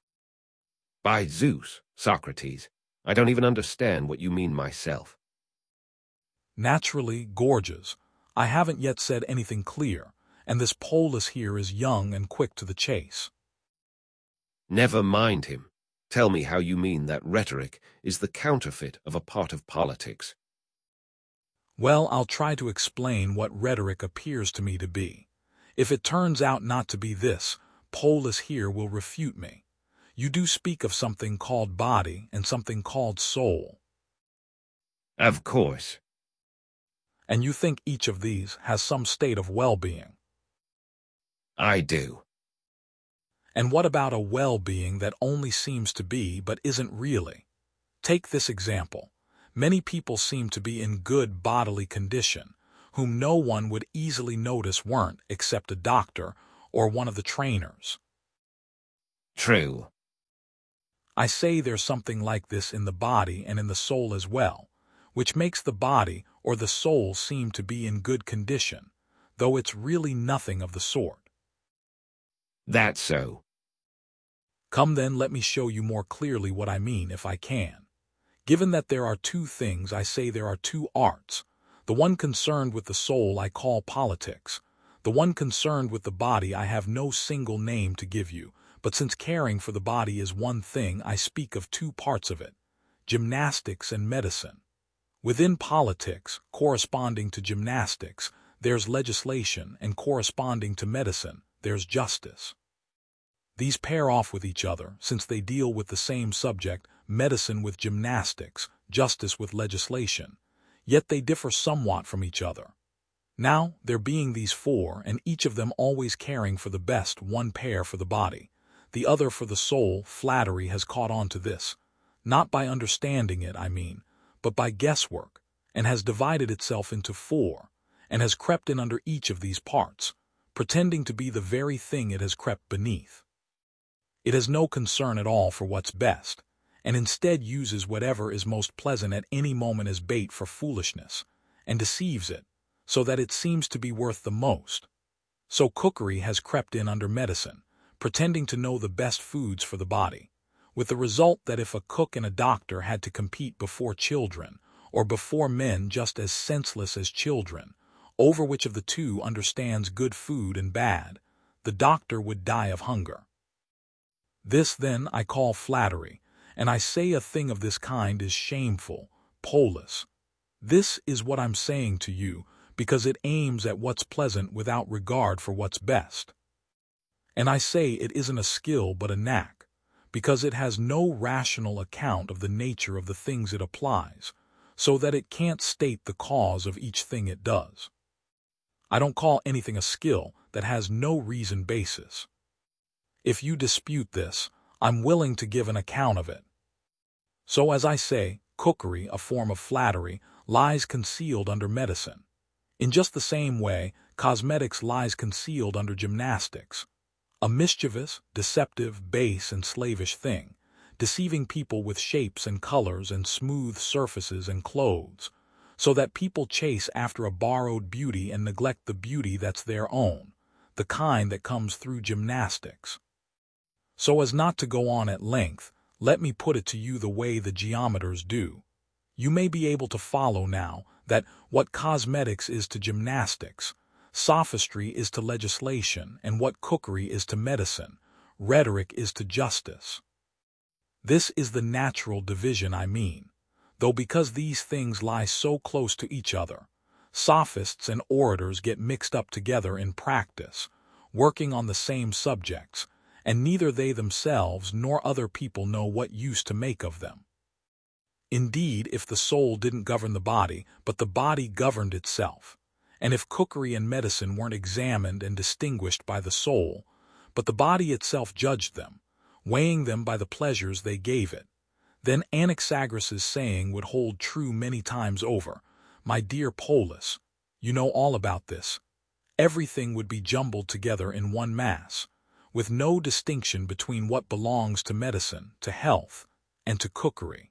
By Zeus, Socrates, I don't even understand what you mean myself. Naturally, Gorges, I haven't yet said anything clear, and this Polis here is young and quick to the chase. Never mind him. Tell me how you mean that rhetoric is the counterfeit of a part of politics. Well, I'll try to explain what rhetoric appears to me to be. If it turns out not to be this, Polis here will refute me. You do speak of something called body and something called soul. Of course. And you think each of these has some state of well-being. I do. And what about a well-being that only seems to be but isn't really? Take this example. Many people seem to be in good bodily condition, whom no one would easily notice weren't except a doctor or one of the trainers. True. I say there's something like this in the body and in the soul as well, which makes the body or the soul seem to be in good condition, though it's really nothing of the sort. That's so. Come then, let me show you more clearly what I mean if I can. Given that there are two things, I say there are two arts. The one concerned with the soul I call politics. The one concerned with the body I have no single name to give you, but since caring for the body is one thing, I speak of two parts of it, gymnastics and medicine. Within politics, corresponding to gymnastics, there's legislation, and corresponding to medicine, there's justice. These pair off with each other, since they deal with the same subject, medicine with gymnastics, justice with legislation, yet they differ somewhat from each other. Now, there being these four, and each of them always caring for the best, one pair for the body, the other for the soul, flattery has caught on to this, not by understanding it, I mean, but by guesswork, and has divided itself into four, and has crept in under each of these parts, pretending to be the very thing it has crept beneath. It has no concern at all for what's best, and instead uses whatever is most pleasant at any moment as bait for foolishness, and deceives it, so that it seems to be worth the most. So cookery has crept in under medicine, pretending to know the best foods for the body, with the result that if a cook and a doctor had to compete before children, or before men just as senseless as children, over which of the two understands good food and bad, the doctor would die of hunger. This, then, I call flattery, and I say a thing of this kind is shameful, Polus. This is what I'm saying to you, because it aims at what's pleasant without regard for what's best. And I say it isn't a skill but a knack, because it has no rational account of the nature of the things it applies, so that it can't state the cause of each thing it does. I don't call anything a skill that has no reason basis. If you dispute this, I'm willing to give an account of it. So as I say, cookery, a form of flattery, lies concealed under medicine. In just the same way, cosmetics lies concealed under gymnastics, a mischievous, deceptive, base, and slavish thing, deceiving people with shapes and colors and smooth surfaces and clothes, so that people chase after a borrowed beauty and neglect the beauty that's their own, the kind that comes through gymnastics. So as not to go on at length, let me put it to you the way the geometers do. You may be able to follow now that what cosmetics is to gymnastics, sophistry is to legislation, and what cookery is to medicine, rhetoric is to justice. This is the natural division I mean, though because these things lie so close to each other, sophists and orators get mixed up together in practice, working on the same subjects, and neither they themselves nor other people know what use to make of them. Indeed, if the soul didn't govern the body, but the body governed itself, and if cookery and medicine weren't examined and distinguished by the soul, but the body itself judged them, weighing them by the pleasures they gave it, then Anaxagoras' saying would hold true many times over. My dear Polus, you know all about this. Everything would be jumbled together in one mass, with no distinction between what belongs to medicine, to health, and to cookery.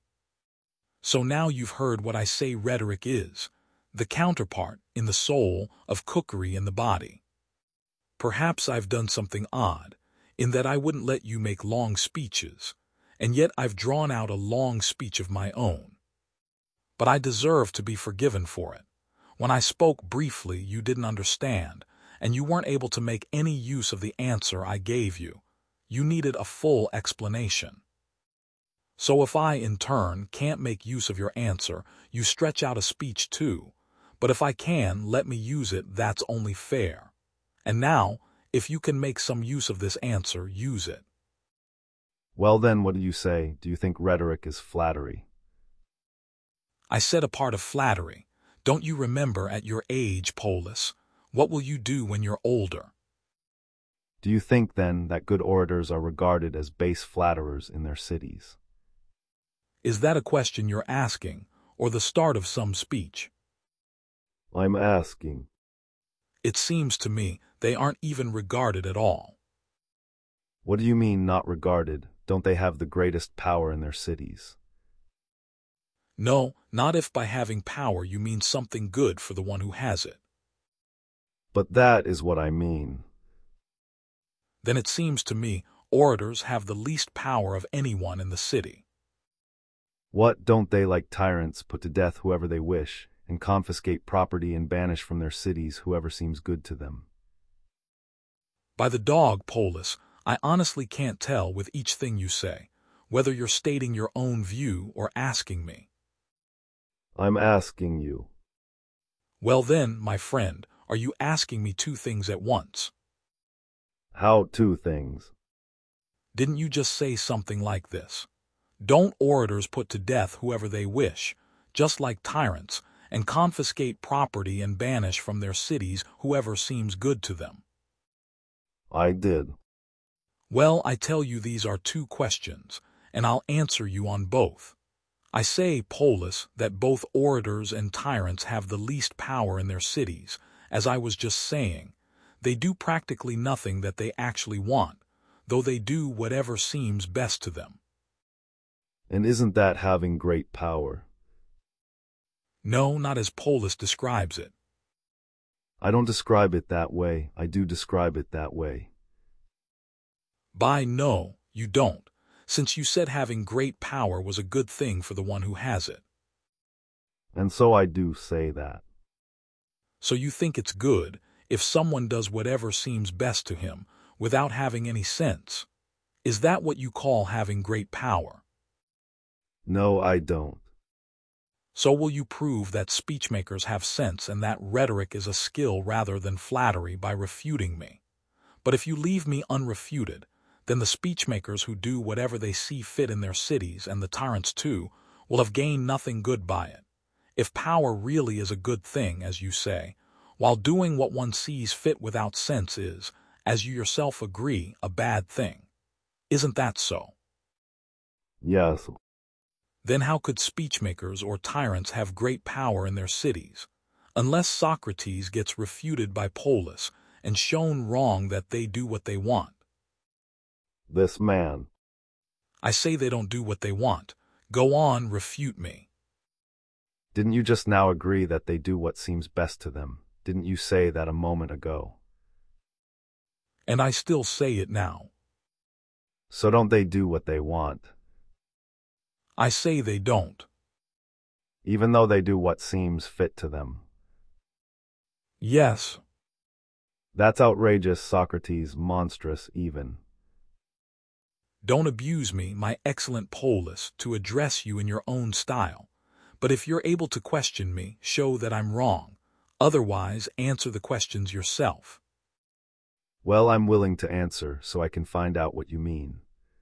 So now you've heard what I say rhetoric is, the counterpart, in the soul, of cookery in the body. Perhaps I've done something odd, in that I wouldn't let you make long speeches, and yet I've drawn out a long speech of my own. But I deserve to be forgiven for it. When I spoke briefly, you didn't understand, and you weren't able to make any use of the answer I gave you. You needed a full explanation. So if I, in turn, can't make use of your answer, you stretch out a speech too. But if I can, let me use it, that's only fair. And now, if you can make some use of this answer, use it. Well then, what do you say? Do you think rhetoric is flattery? I said a part of flattery. Don't you remember at your age, Polus? What will you do when you're older? Do you think, then, that good orators are regarded as base flatterers in their cities? Is that a question you're asking, or the start of some speech? I'm asking. It seems to me they aren't even regarded at all. What do you mean, not regarded? Don't they have the greatest power in their cities? No, not if by having power you mean something good for the one who has it. But that is what I mean. Then it seems to me orators have the least power of anyone in the city. What, don't they, like tyrants, put to death whoever they wish, and confiscate property and banish from their cities whoever seems good to them? By the dog, Polus, I honestly can't tell with each thing you say, whether you're stating your own view or asking me. I'm asking you. Well then, my friend, are you asking me two things at once? How two things? Didn't you just say something like this? Don't orators put to death whoever they wish, just like tyrants, and confiscate property and banish from their cities whoever seems good to them? I did. Well, I tell you these are two questions, and I'll answer you on both. I say, Polus, that both orators and tyrants have the least power in their cities, as I was just saying. They do practically nothing that they actually want, though they do whatever seems best to them. And isn't that having great power? No, not as Polus describes it. I don't describe it that way, I do describe it that way. By no, you don't, since you said having great power was a good thing for the one who has it. And so I do say that. So you think it's good if someone does whatever seems best to him without having any sense. Is that what you call having great power? No, I don't. So will you prove that speechmakers have sense and that rhetoric is a skill rather than flattery by refuting me? But if you leave me unrefuted, then the speechmakers who do whatever they see fit in their cities, and the tyrants too, will have gained nothing good by it. If power really is a good thing, as you say, while doing what one sees fit without sense is, as you yourself agree, a bad thing. Isn't that so? Yes. Then how could speechmakers or tyrants have great power in their cities, unless Socrates gets refuted by Polus and shown wrong that they do what they want? This man. I say they don't do what they want. Go on, refute me. Didn't you just now agree that they do what seems best to them? Didn't you say that a moment ago? And I still say it now. So don't they do what they want? I say they don't. Even though they do what seems fit to them. Yes. That's outrageous, Socrates, monstrous even. Don't abuse me, my excellent Polus, to address you in your own style. But if you're able to question me, show that I'm wrong. Otherwise, answer the questions yourself. Well, I'm willing to answer, so I can find out what you mean.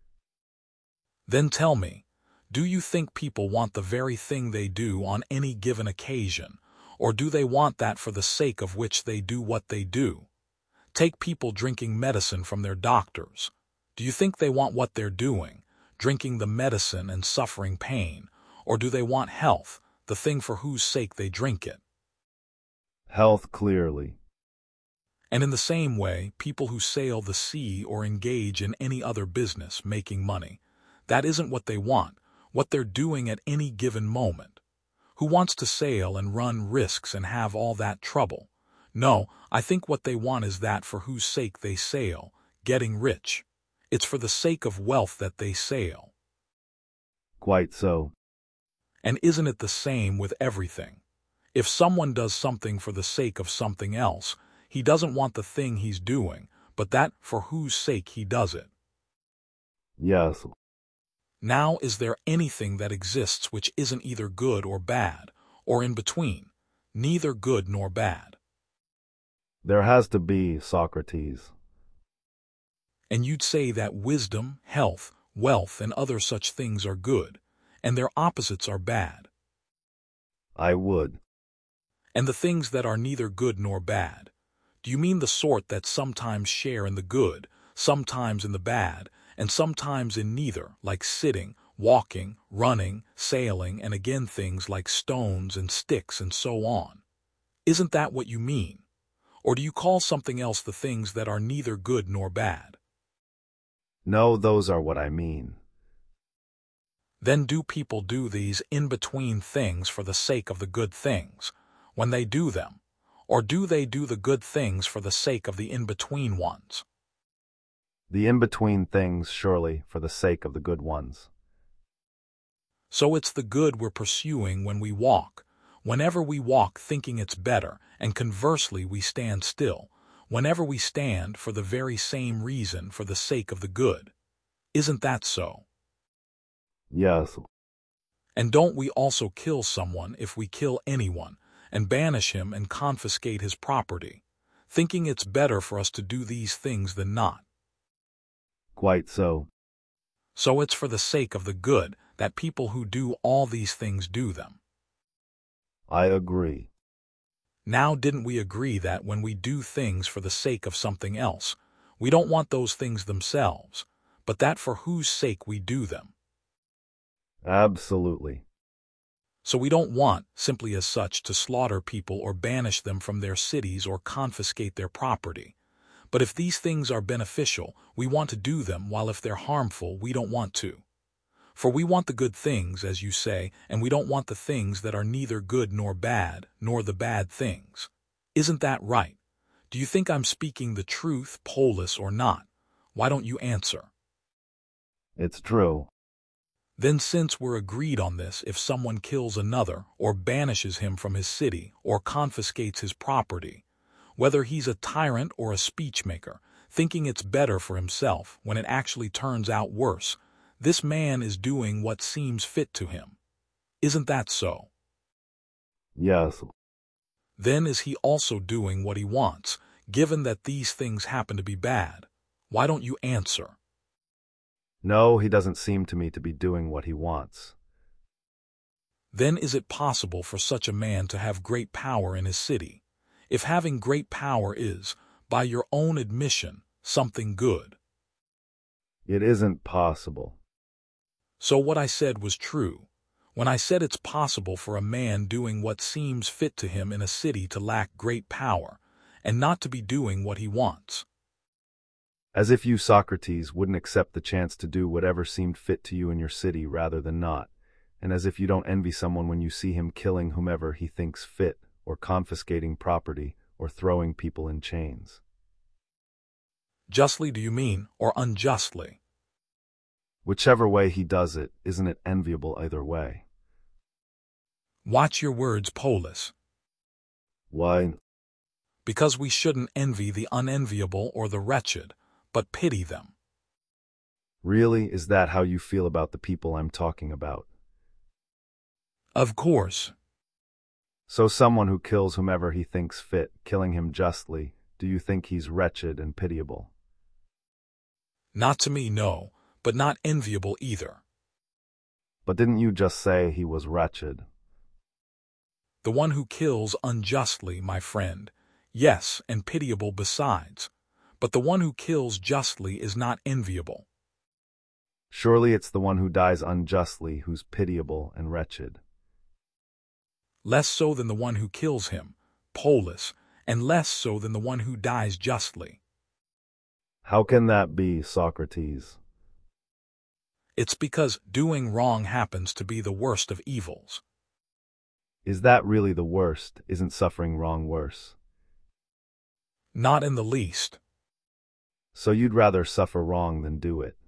Then tell me, do you think people want the very thing they do on any given occasion, or do they want that for the sake of which they do what they do? Take people drinking medicine from their doctors. Do you think they want what they're doing, drinking the medicine and suffering pain, or do they want health, the thing for whose sake they drink it? Health, clearly. And in the same way, people who sail the sea or engage in any other business making money, that isn't what they want, what they're doing at any given moment. Who wants to sail and run risks and have all that trouble? No, I think what they want is that for whose sake they sail, getting rich. It's for the sake of wealth that they sail. Quite so. And isn't it the same with everything? If someone does something for the sake of something else, he doesn't want the thing he's doing, but that for whose sake he does it. Yes. Now, is there anything that exists which isn't either good or bad, or in between, neither good nor bad? There has to be, Socrates. And you'd say that wisdom, health, wealth, and other such things are good, and their opposites are bad. I would. And the things that are neither good nor bad, do you mean the sort that sometimes share in the good, sometimes in the bad, and sometimes in neither, like sitting, walking, running, sailing, and again things like stones and sticks and so on? Isn't that what you mean? Or do you call something else the things that are neither good nor bad? No, those are what I mean. Then do people do these in-between things for the sake of the good things, when they do them, or do they do the good things for the sake of the in-between ones? The in-between things, surely, for the sake of the good ones. So it's the good we're pursuing when we walk, whenever we walk thinking it's better, and conversely we stand still, whenever we stand for the very same reason for the sake of the good. Isn't that so? Yes. And don't we also kill someone if we kill anyone, and banish him and confiscate his property, thinking it's better for us to do these things than not? Quite so. So it's for the sake of the good that people who do all these things do them. I agree. Now, didn't we agree that when we do things for the sake of something else, we don't want those things themselves, but that for whose sake we do them? Absolutely. So we don't want, simply as such, to slaughter people or banish them from their cities or confiscate their property, But if these things are beneficial, we want to do them, while if they're harmful, we don't want to. For we want the good things, as you say, and we don't want the things that are neither good nor bad, nor the bad things. Isn't that right? Do you think I'm speaking the truth, Polus, or not? Why don't you answer? It's true. Then since we're agreed on this, if someone kills another, or banishes him from his city, or confiscates his property, whether he's a tyrant or a speechmaker, thinking it's better for himself when it actually turns out worse, this man is doing what seems fit to him. Isn't that so? Yes. Then is he also doing what he wants, given that these things happen to be bad? Why don't you answer? No, he doesn't seem to me to be doing what he wants. Then is it possible for such a man to have great power in his city, if having great power is, by your own admission, something good? It isn't possible. So what I said was true, when I said it's possible for a man doing what seems fit to him in a city to lack great power, and not to be doing what he wants. As if you, Socrates, wouldn't accept the chance to do whatever seemed fit to you in your city rather than not, and as if you don't envy someone when you see him killing whomever he thinks fit, or confiscating property, or throwing people in chains. Justly do you mean, or unjustly? Whichever way he does it, isn't it enviable either way? Watch your words, Polus. Why? Because we shouldn't envy the unenviable or the wretched, but pity them. Really, is that how you feel about the people I'm talking about? Of course. So someone who kills whomever he thinks fit, killing him justly, do you think he's wretched and pitiable? Not to me, no, but not enviable either. But didn't you just say he was wretched? The one who kills unjustly, my friend, yes, and pitiable besides. But the one who kills justly is not enviable. Surely it's the one who dies unjustly who's pitiable and wretched. Less so than the one who kills him, Polus, and less so than the one who dies justly. How can that be, Socrates? It's because doing wrong happens to be the worst of evils. Is that really the worst? Isn't suffering wrong worse? Not in the least. So you'd rather suffer wrong than do it?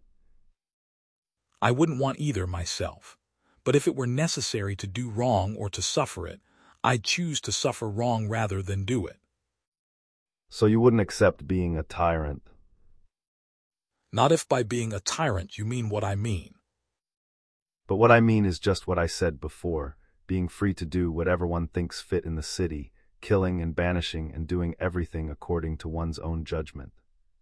I wouldn't want either myself. But if it were necessary to do wrong or to suffer it, I'd choose to suffer wrong rather than do it. So you wouldn't accept being a tyrant? Not if by being a tyrant you mean what I mean. But what I mean is just what I said before, being free to do whatever one thinks fit in the city, killing and banishing and doing everything according to one's own judgment.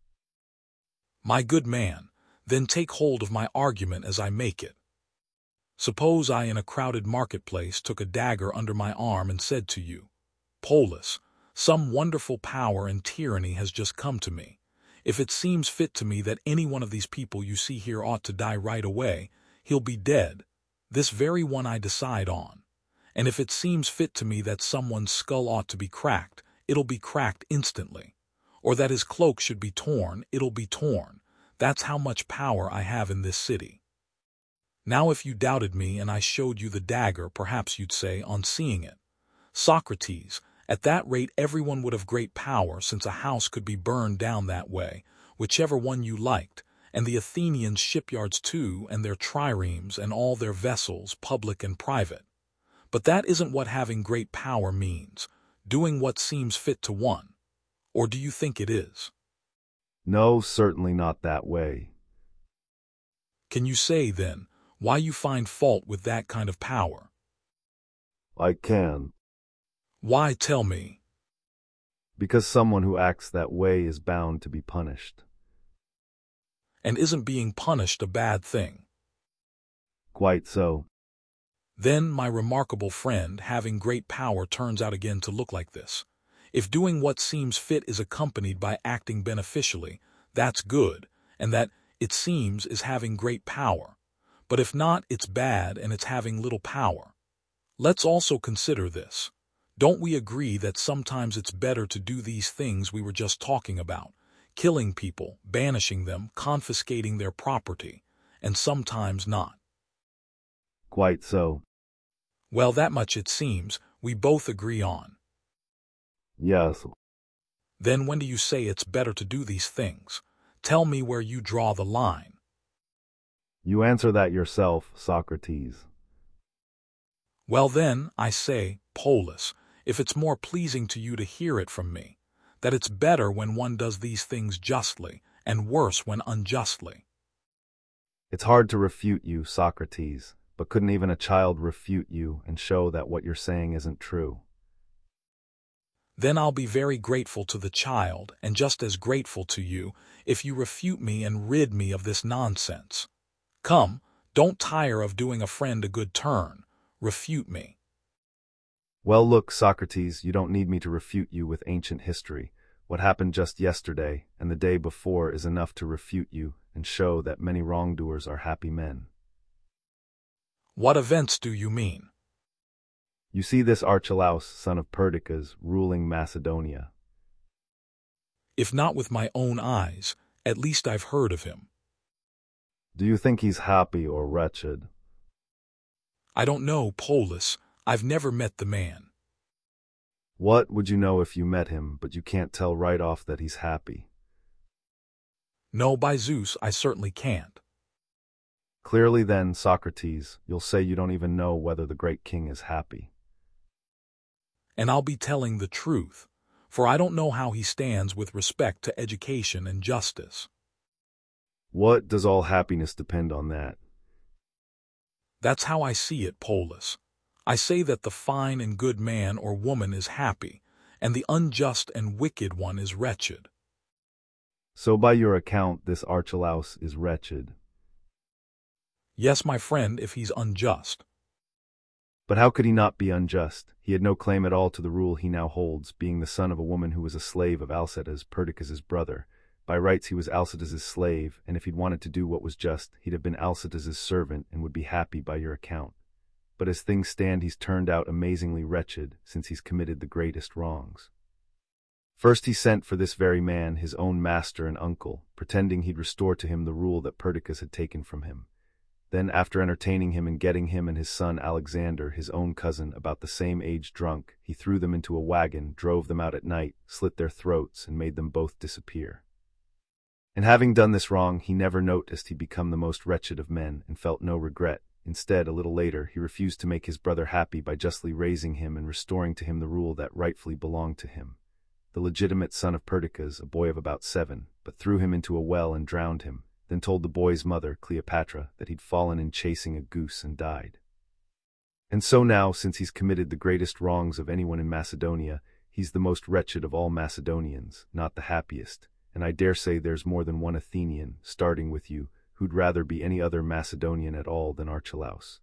My good man, then take hold of my argument as I make it. Suppose I in a crowded marketplace took a dagger under my arm and said to you, Polus, some wonderful power and tyranny has just come to me. If it seems fit to me that any one of these people you see here ought to die right away, he'll be dead, this very one I decide on. And if it seems fit to me that someone's skull ought to be cracked, it'll be cracked instantly. Or that his cloak should be torn, it'll be torn. That's how much power I have in this city. Now if you doubted me and I showed you the dagger, perhaps you'd say, on seeing it, Socrates, at that rate everyone would have great power, since a house could be burned down that way, whichever one you liked, and the Athenians' shipyards too, and their triremes, and all their vessels, public and private. But that isn't what having great power means, doing what seems fit to one. Or do you think it is? No, certainly not that way. Can you say, then, why you find fault with that kind of power? I can. Why, tell me? Because someone who acts that way is bound to be punished. And isn't being punished a bad thing? Quite so. Then my remarkable friend, having great power, turns out again to look like this. If doing what seems fit is accompanied by acting beneficially, that's good, and that, it seems, is having great power. But if not, it's bad and it's having little power. Let's also consider this. Don't we agree that sometimes it's better to do these things we were just talking about, killing people, banishing them, confiscating their property, and sometimes not. Quite so. Well, that much it seems we both agree on. Yes. Then when do you say it's better to do these things? Tell me where you draw the line. You answer that yourself, Socrates. Well then, I say, Polus, if it's more pleasing to you to hear it from me, that it's better when one does these things justly, and worse when unjustly. It's hard to refute you, Socrates, but couldn't even a child refute you and show that what you're saying isn't true? Then I'll be very grateful to the child, and just as grateful to you, if you refute me and rid me of this nonsense. Come, don't tire of doing a friend a good turn. Refute me. Well, look, Socrates, you don't need me to refute you with ancient history. What happened just yesterday and the day before is enough to refute you and show that many wrongdoers are happy men. What events do you mean? You see this Archelaus, son of Perdiccas, ruling Macedonia. If not with my own eyes, at least I've heard of him. Do you think he's happy or wretched? I don't know, Polus. I've never met the man. What would you know if you met him, but you can't tell right off that he's happy? No, by Zeus, I certainly can't. Clearly then, Socrates, you'll say you don't even know whether the great king is happy. And I'll be telling the truth, for I don't know how he stands with respect to education and justice. What does all happiness depend on that? That's how I see it, Polus. I say that the fine and good man or woman is happy, and the unjust and wicked one is wretched. So by your account, this Archelaus is wretched. Yes, my friend, if he's unjust. But how could he not be unjust? He had no claim at all to the rule he now holds, being the son of a woman who was a slave of Alcetas, Perdiccas' brother. By rights he was Alcetas' slave, and if he'd wanted to do what was just, he'd have been Alcetas' servant and would be happy by your account. But as things stand, he's turned out amazingly wretched, since he's committed the greatest wrongs. First he sent for this very man, his own master and uncle, pretending he'd restore to him the rule that Perdiccas had taken from him. Then, after entertaining him and getting him and his son Alexander, his own cousin, about the same age drunk, he threw them into a wagon, drove them out at night, slit their throats, and made them both disappear. And having done this wrong, he never noticed he'd become the most wretched of men, and felt no regret. Instead, a little later, he refused to make his brother happy by justly raising him and restoring to him the rule that rightfully belonged to him. The legitimate son of Perdiccas, a boy of about seven, but threw him into a well and drowned him, then told the boy's mother, Cleopatra, that he'd fallen in chasing a goose and died. And so now, since he's committed the greatest wrongs of anyone in Macedonia, he's the most wretched of all Macedonians, not the happiest, and I dare say there's more than one Athenian, starting with you, who'd rather be any other Macedonian at all than Archelaus.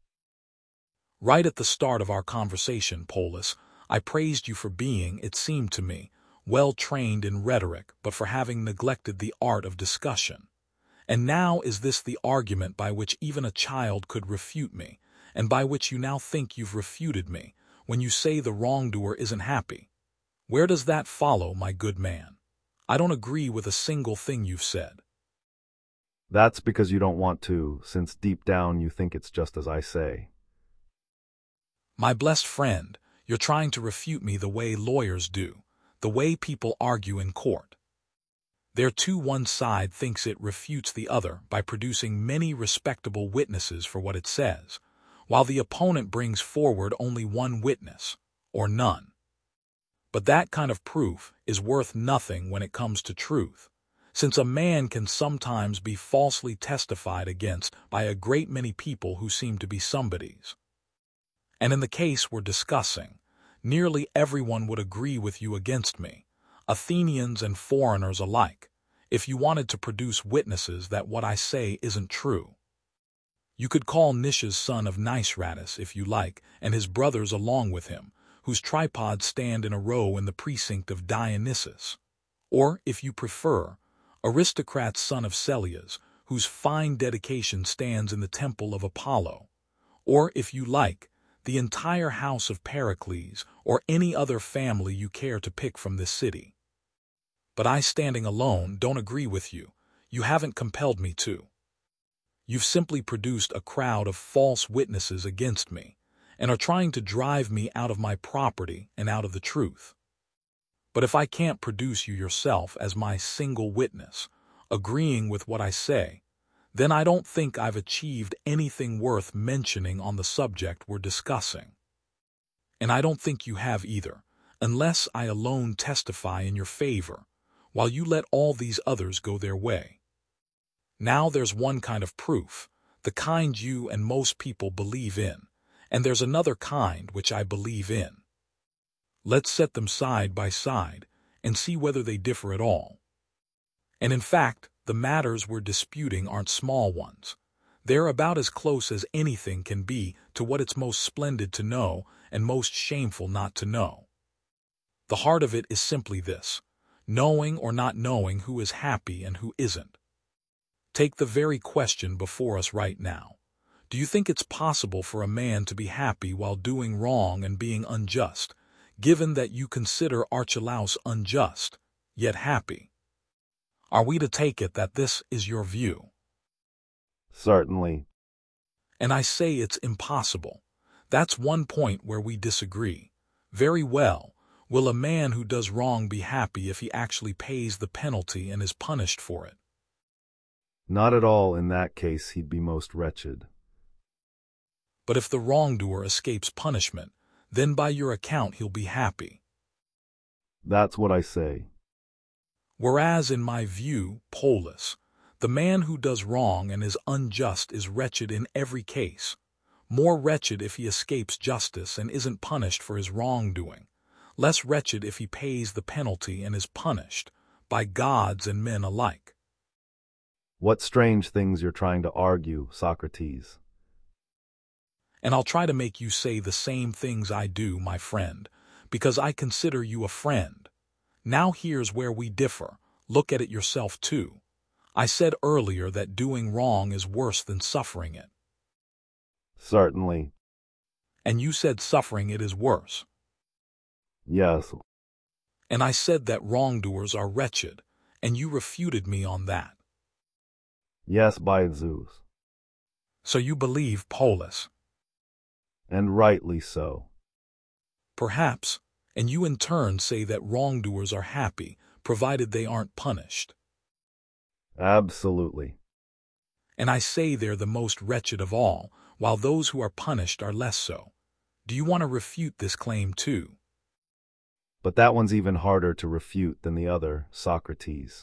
Right at the start of our conversation, Polus, I praised you for being, it seemed to me, well trained in rhetoric, but for having neglected the art of discussion. And now is this the argument by which even a child could refute me, and by which you now think you've refuted me, when you say the wrongdoer isn't happy? Where does that follow, my good man? I don't agree with a single thing you've said. That's because you don't want to, since deep down you think it's just as I say. My blessed friend, you're trying to refute me the way lawyers do, the way people argue in court. Thereto one side thinks it refutes the other by producing many respectable witnesses for what it says, while the opponent brings forward only one witness, or none. But that kind of proof is worth nothing when it comes to truth, since a man can sometimes be falsely testified against by a great many people who seem to be somebodies. And in the case we're discussing, nearly everyone would agree with you against me, Athenians and foreigners alike, if you wanted to produce witnesses that what I say isn't true. You could call Nicias son of Niceradus if you like, and his brothers along with him, whose tripods stand in a row in the precinct of Dionysus. Or, if you prefer, Aristocrat's son of Celias, whose fine dedication stands in the temple of Apollo. Or, if you like, the entire house of Pericles, or any other family you care to pick from this city. But I, standing alone, don't agree with you. You haven't compelled me to. You've simply produced a crowd of false witnesses against me, and are trying to drive me out of my property and out of the truth. But if I can't produce you yourself as my single witness, agreeing with what I say, then I don't think I've achieved anything worth mentioning on the subject we're discussing. And I don't think you have either, unless I alone testify in your favor, while you let all these others go their way. Now there's one kind of proof, the kind you and most people believe in, and there's another kind which I believe in. Let's set them side by side and see whether they differ at all. And in fact, the matters we're disputing aren't small ones. They're about as close as anything can be to what it's most splendid to know and most shameful not to know. The heart of it is simply this: knowing or not knowing who is happy and who isn't. Take the very question before us right now. Do you think it's possible for a man to be happy while doing wrong and being unjust, given that you consider Archelaus unjust, yet happy? Are we to take it that this is your view? Certainly. And I say it's impossible. That's one point where we disagree. Very well. Will a man who does wrong be happy if he actually pays the penalty and is punished for it? Not at all. In that case, he'd be most wretched. But if the wrongdoer escapes punishment, then by your account he'll be happy. That's what I say. Whereas in my view, Polus, the man who does wrong and is unjust is wretched in every case, more wretched if he escapes justice and isn't punished for his wrongdoing, less wretched if he pays the penalty and is punished, by gods and men alike. What strange things you're trying to argue, Socrates. And I'll try to make you say the same things I do, my friend, because I consider you a friend. Now here's where we differ. Look at it yourself too. I said earlier that doing wrong is worse than suffering it. Certainly. And you said suffering it is worse. Yes. And I said that wrongdoers are wretched, and you refuted me on that. Yes, by Zeus. So you believe Polus. And rightly so. Perhaps, and you in turn say that wrongdoers are happy, provided they aren't punished. Absolutely. And I say they're the most wretched of all, while those who are punished are less so. Do you want to refute this claim too? But that one's even harder to refute than the other, Socrates.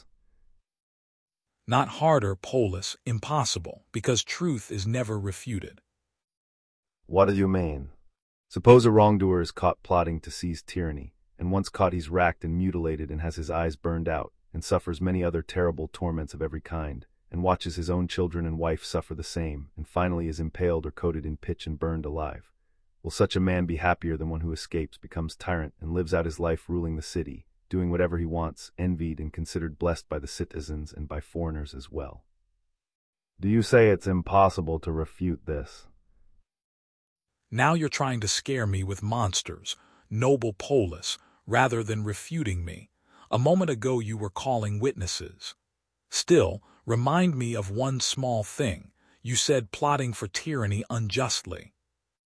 Not harder, Polus, impossible, because truth is never refuted. What do you mean? Suppose a wrongdoer is caught plotting to seize tyranny, and once caught he's racked and mutilated and has his eyes burned out, and suffers many other terrible torments of every kind, and watches his own children and wife suffer the same, and finally is impaled or coated in pitch and burned alive. Will such a man be happier than one who escapes, becomes tyrant, and lives out his life ruling the city, doing whatever he wants, envied and considered blessed by the citizens and by foreigners as well? Do you say it's impossible to refute this? Now you're trying to scare me with monsters, noble Polus, rather than refuting me. A moment ago you were calling witnesses. Still, remind me of one small thing. You said plotting for tyranny unjustly.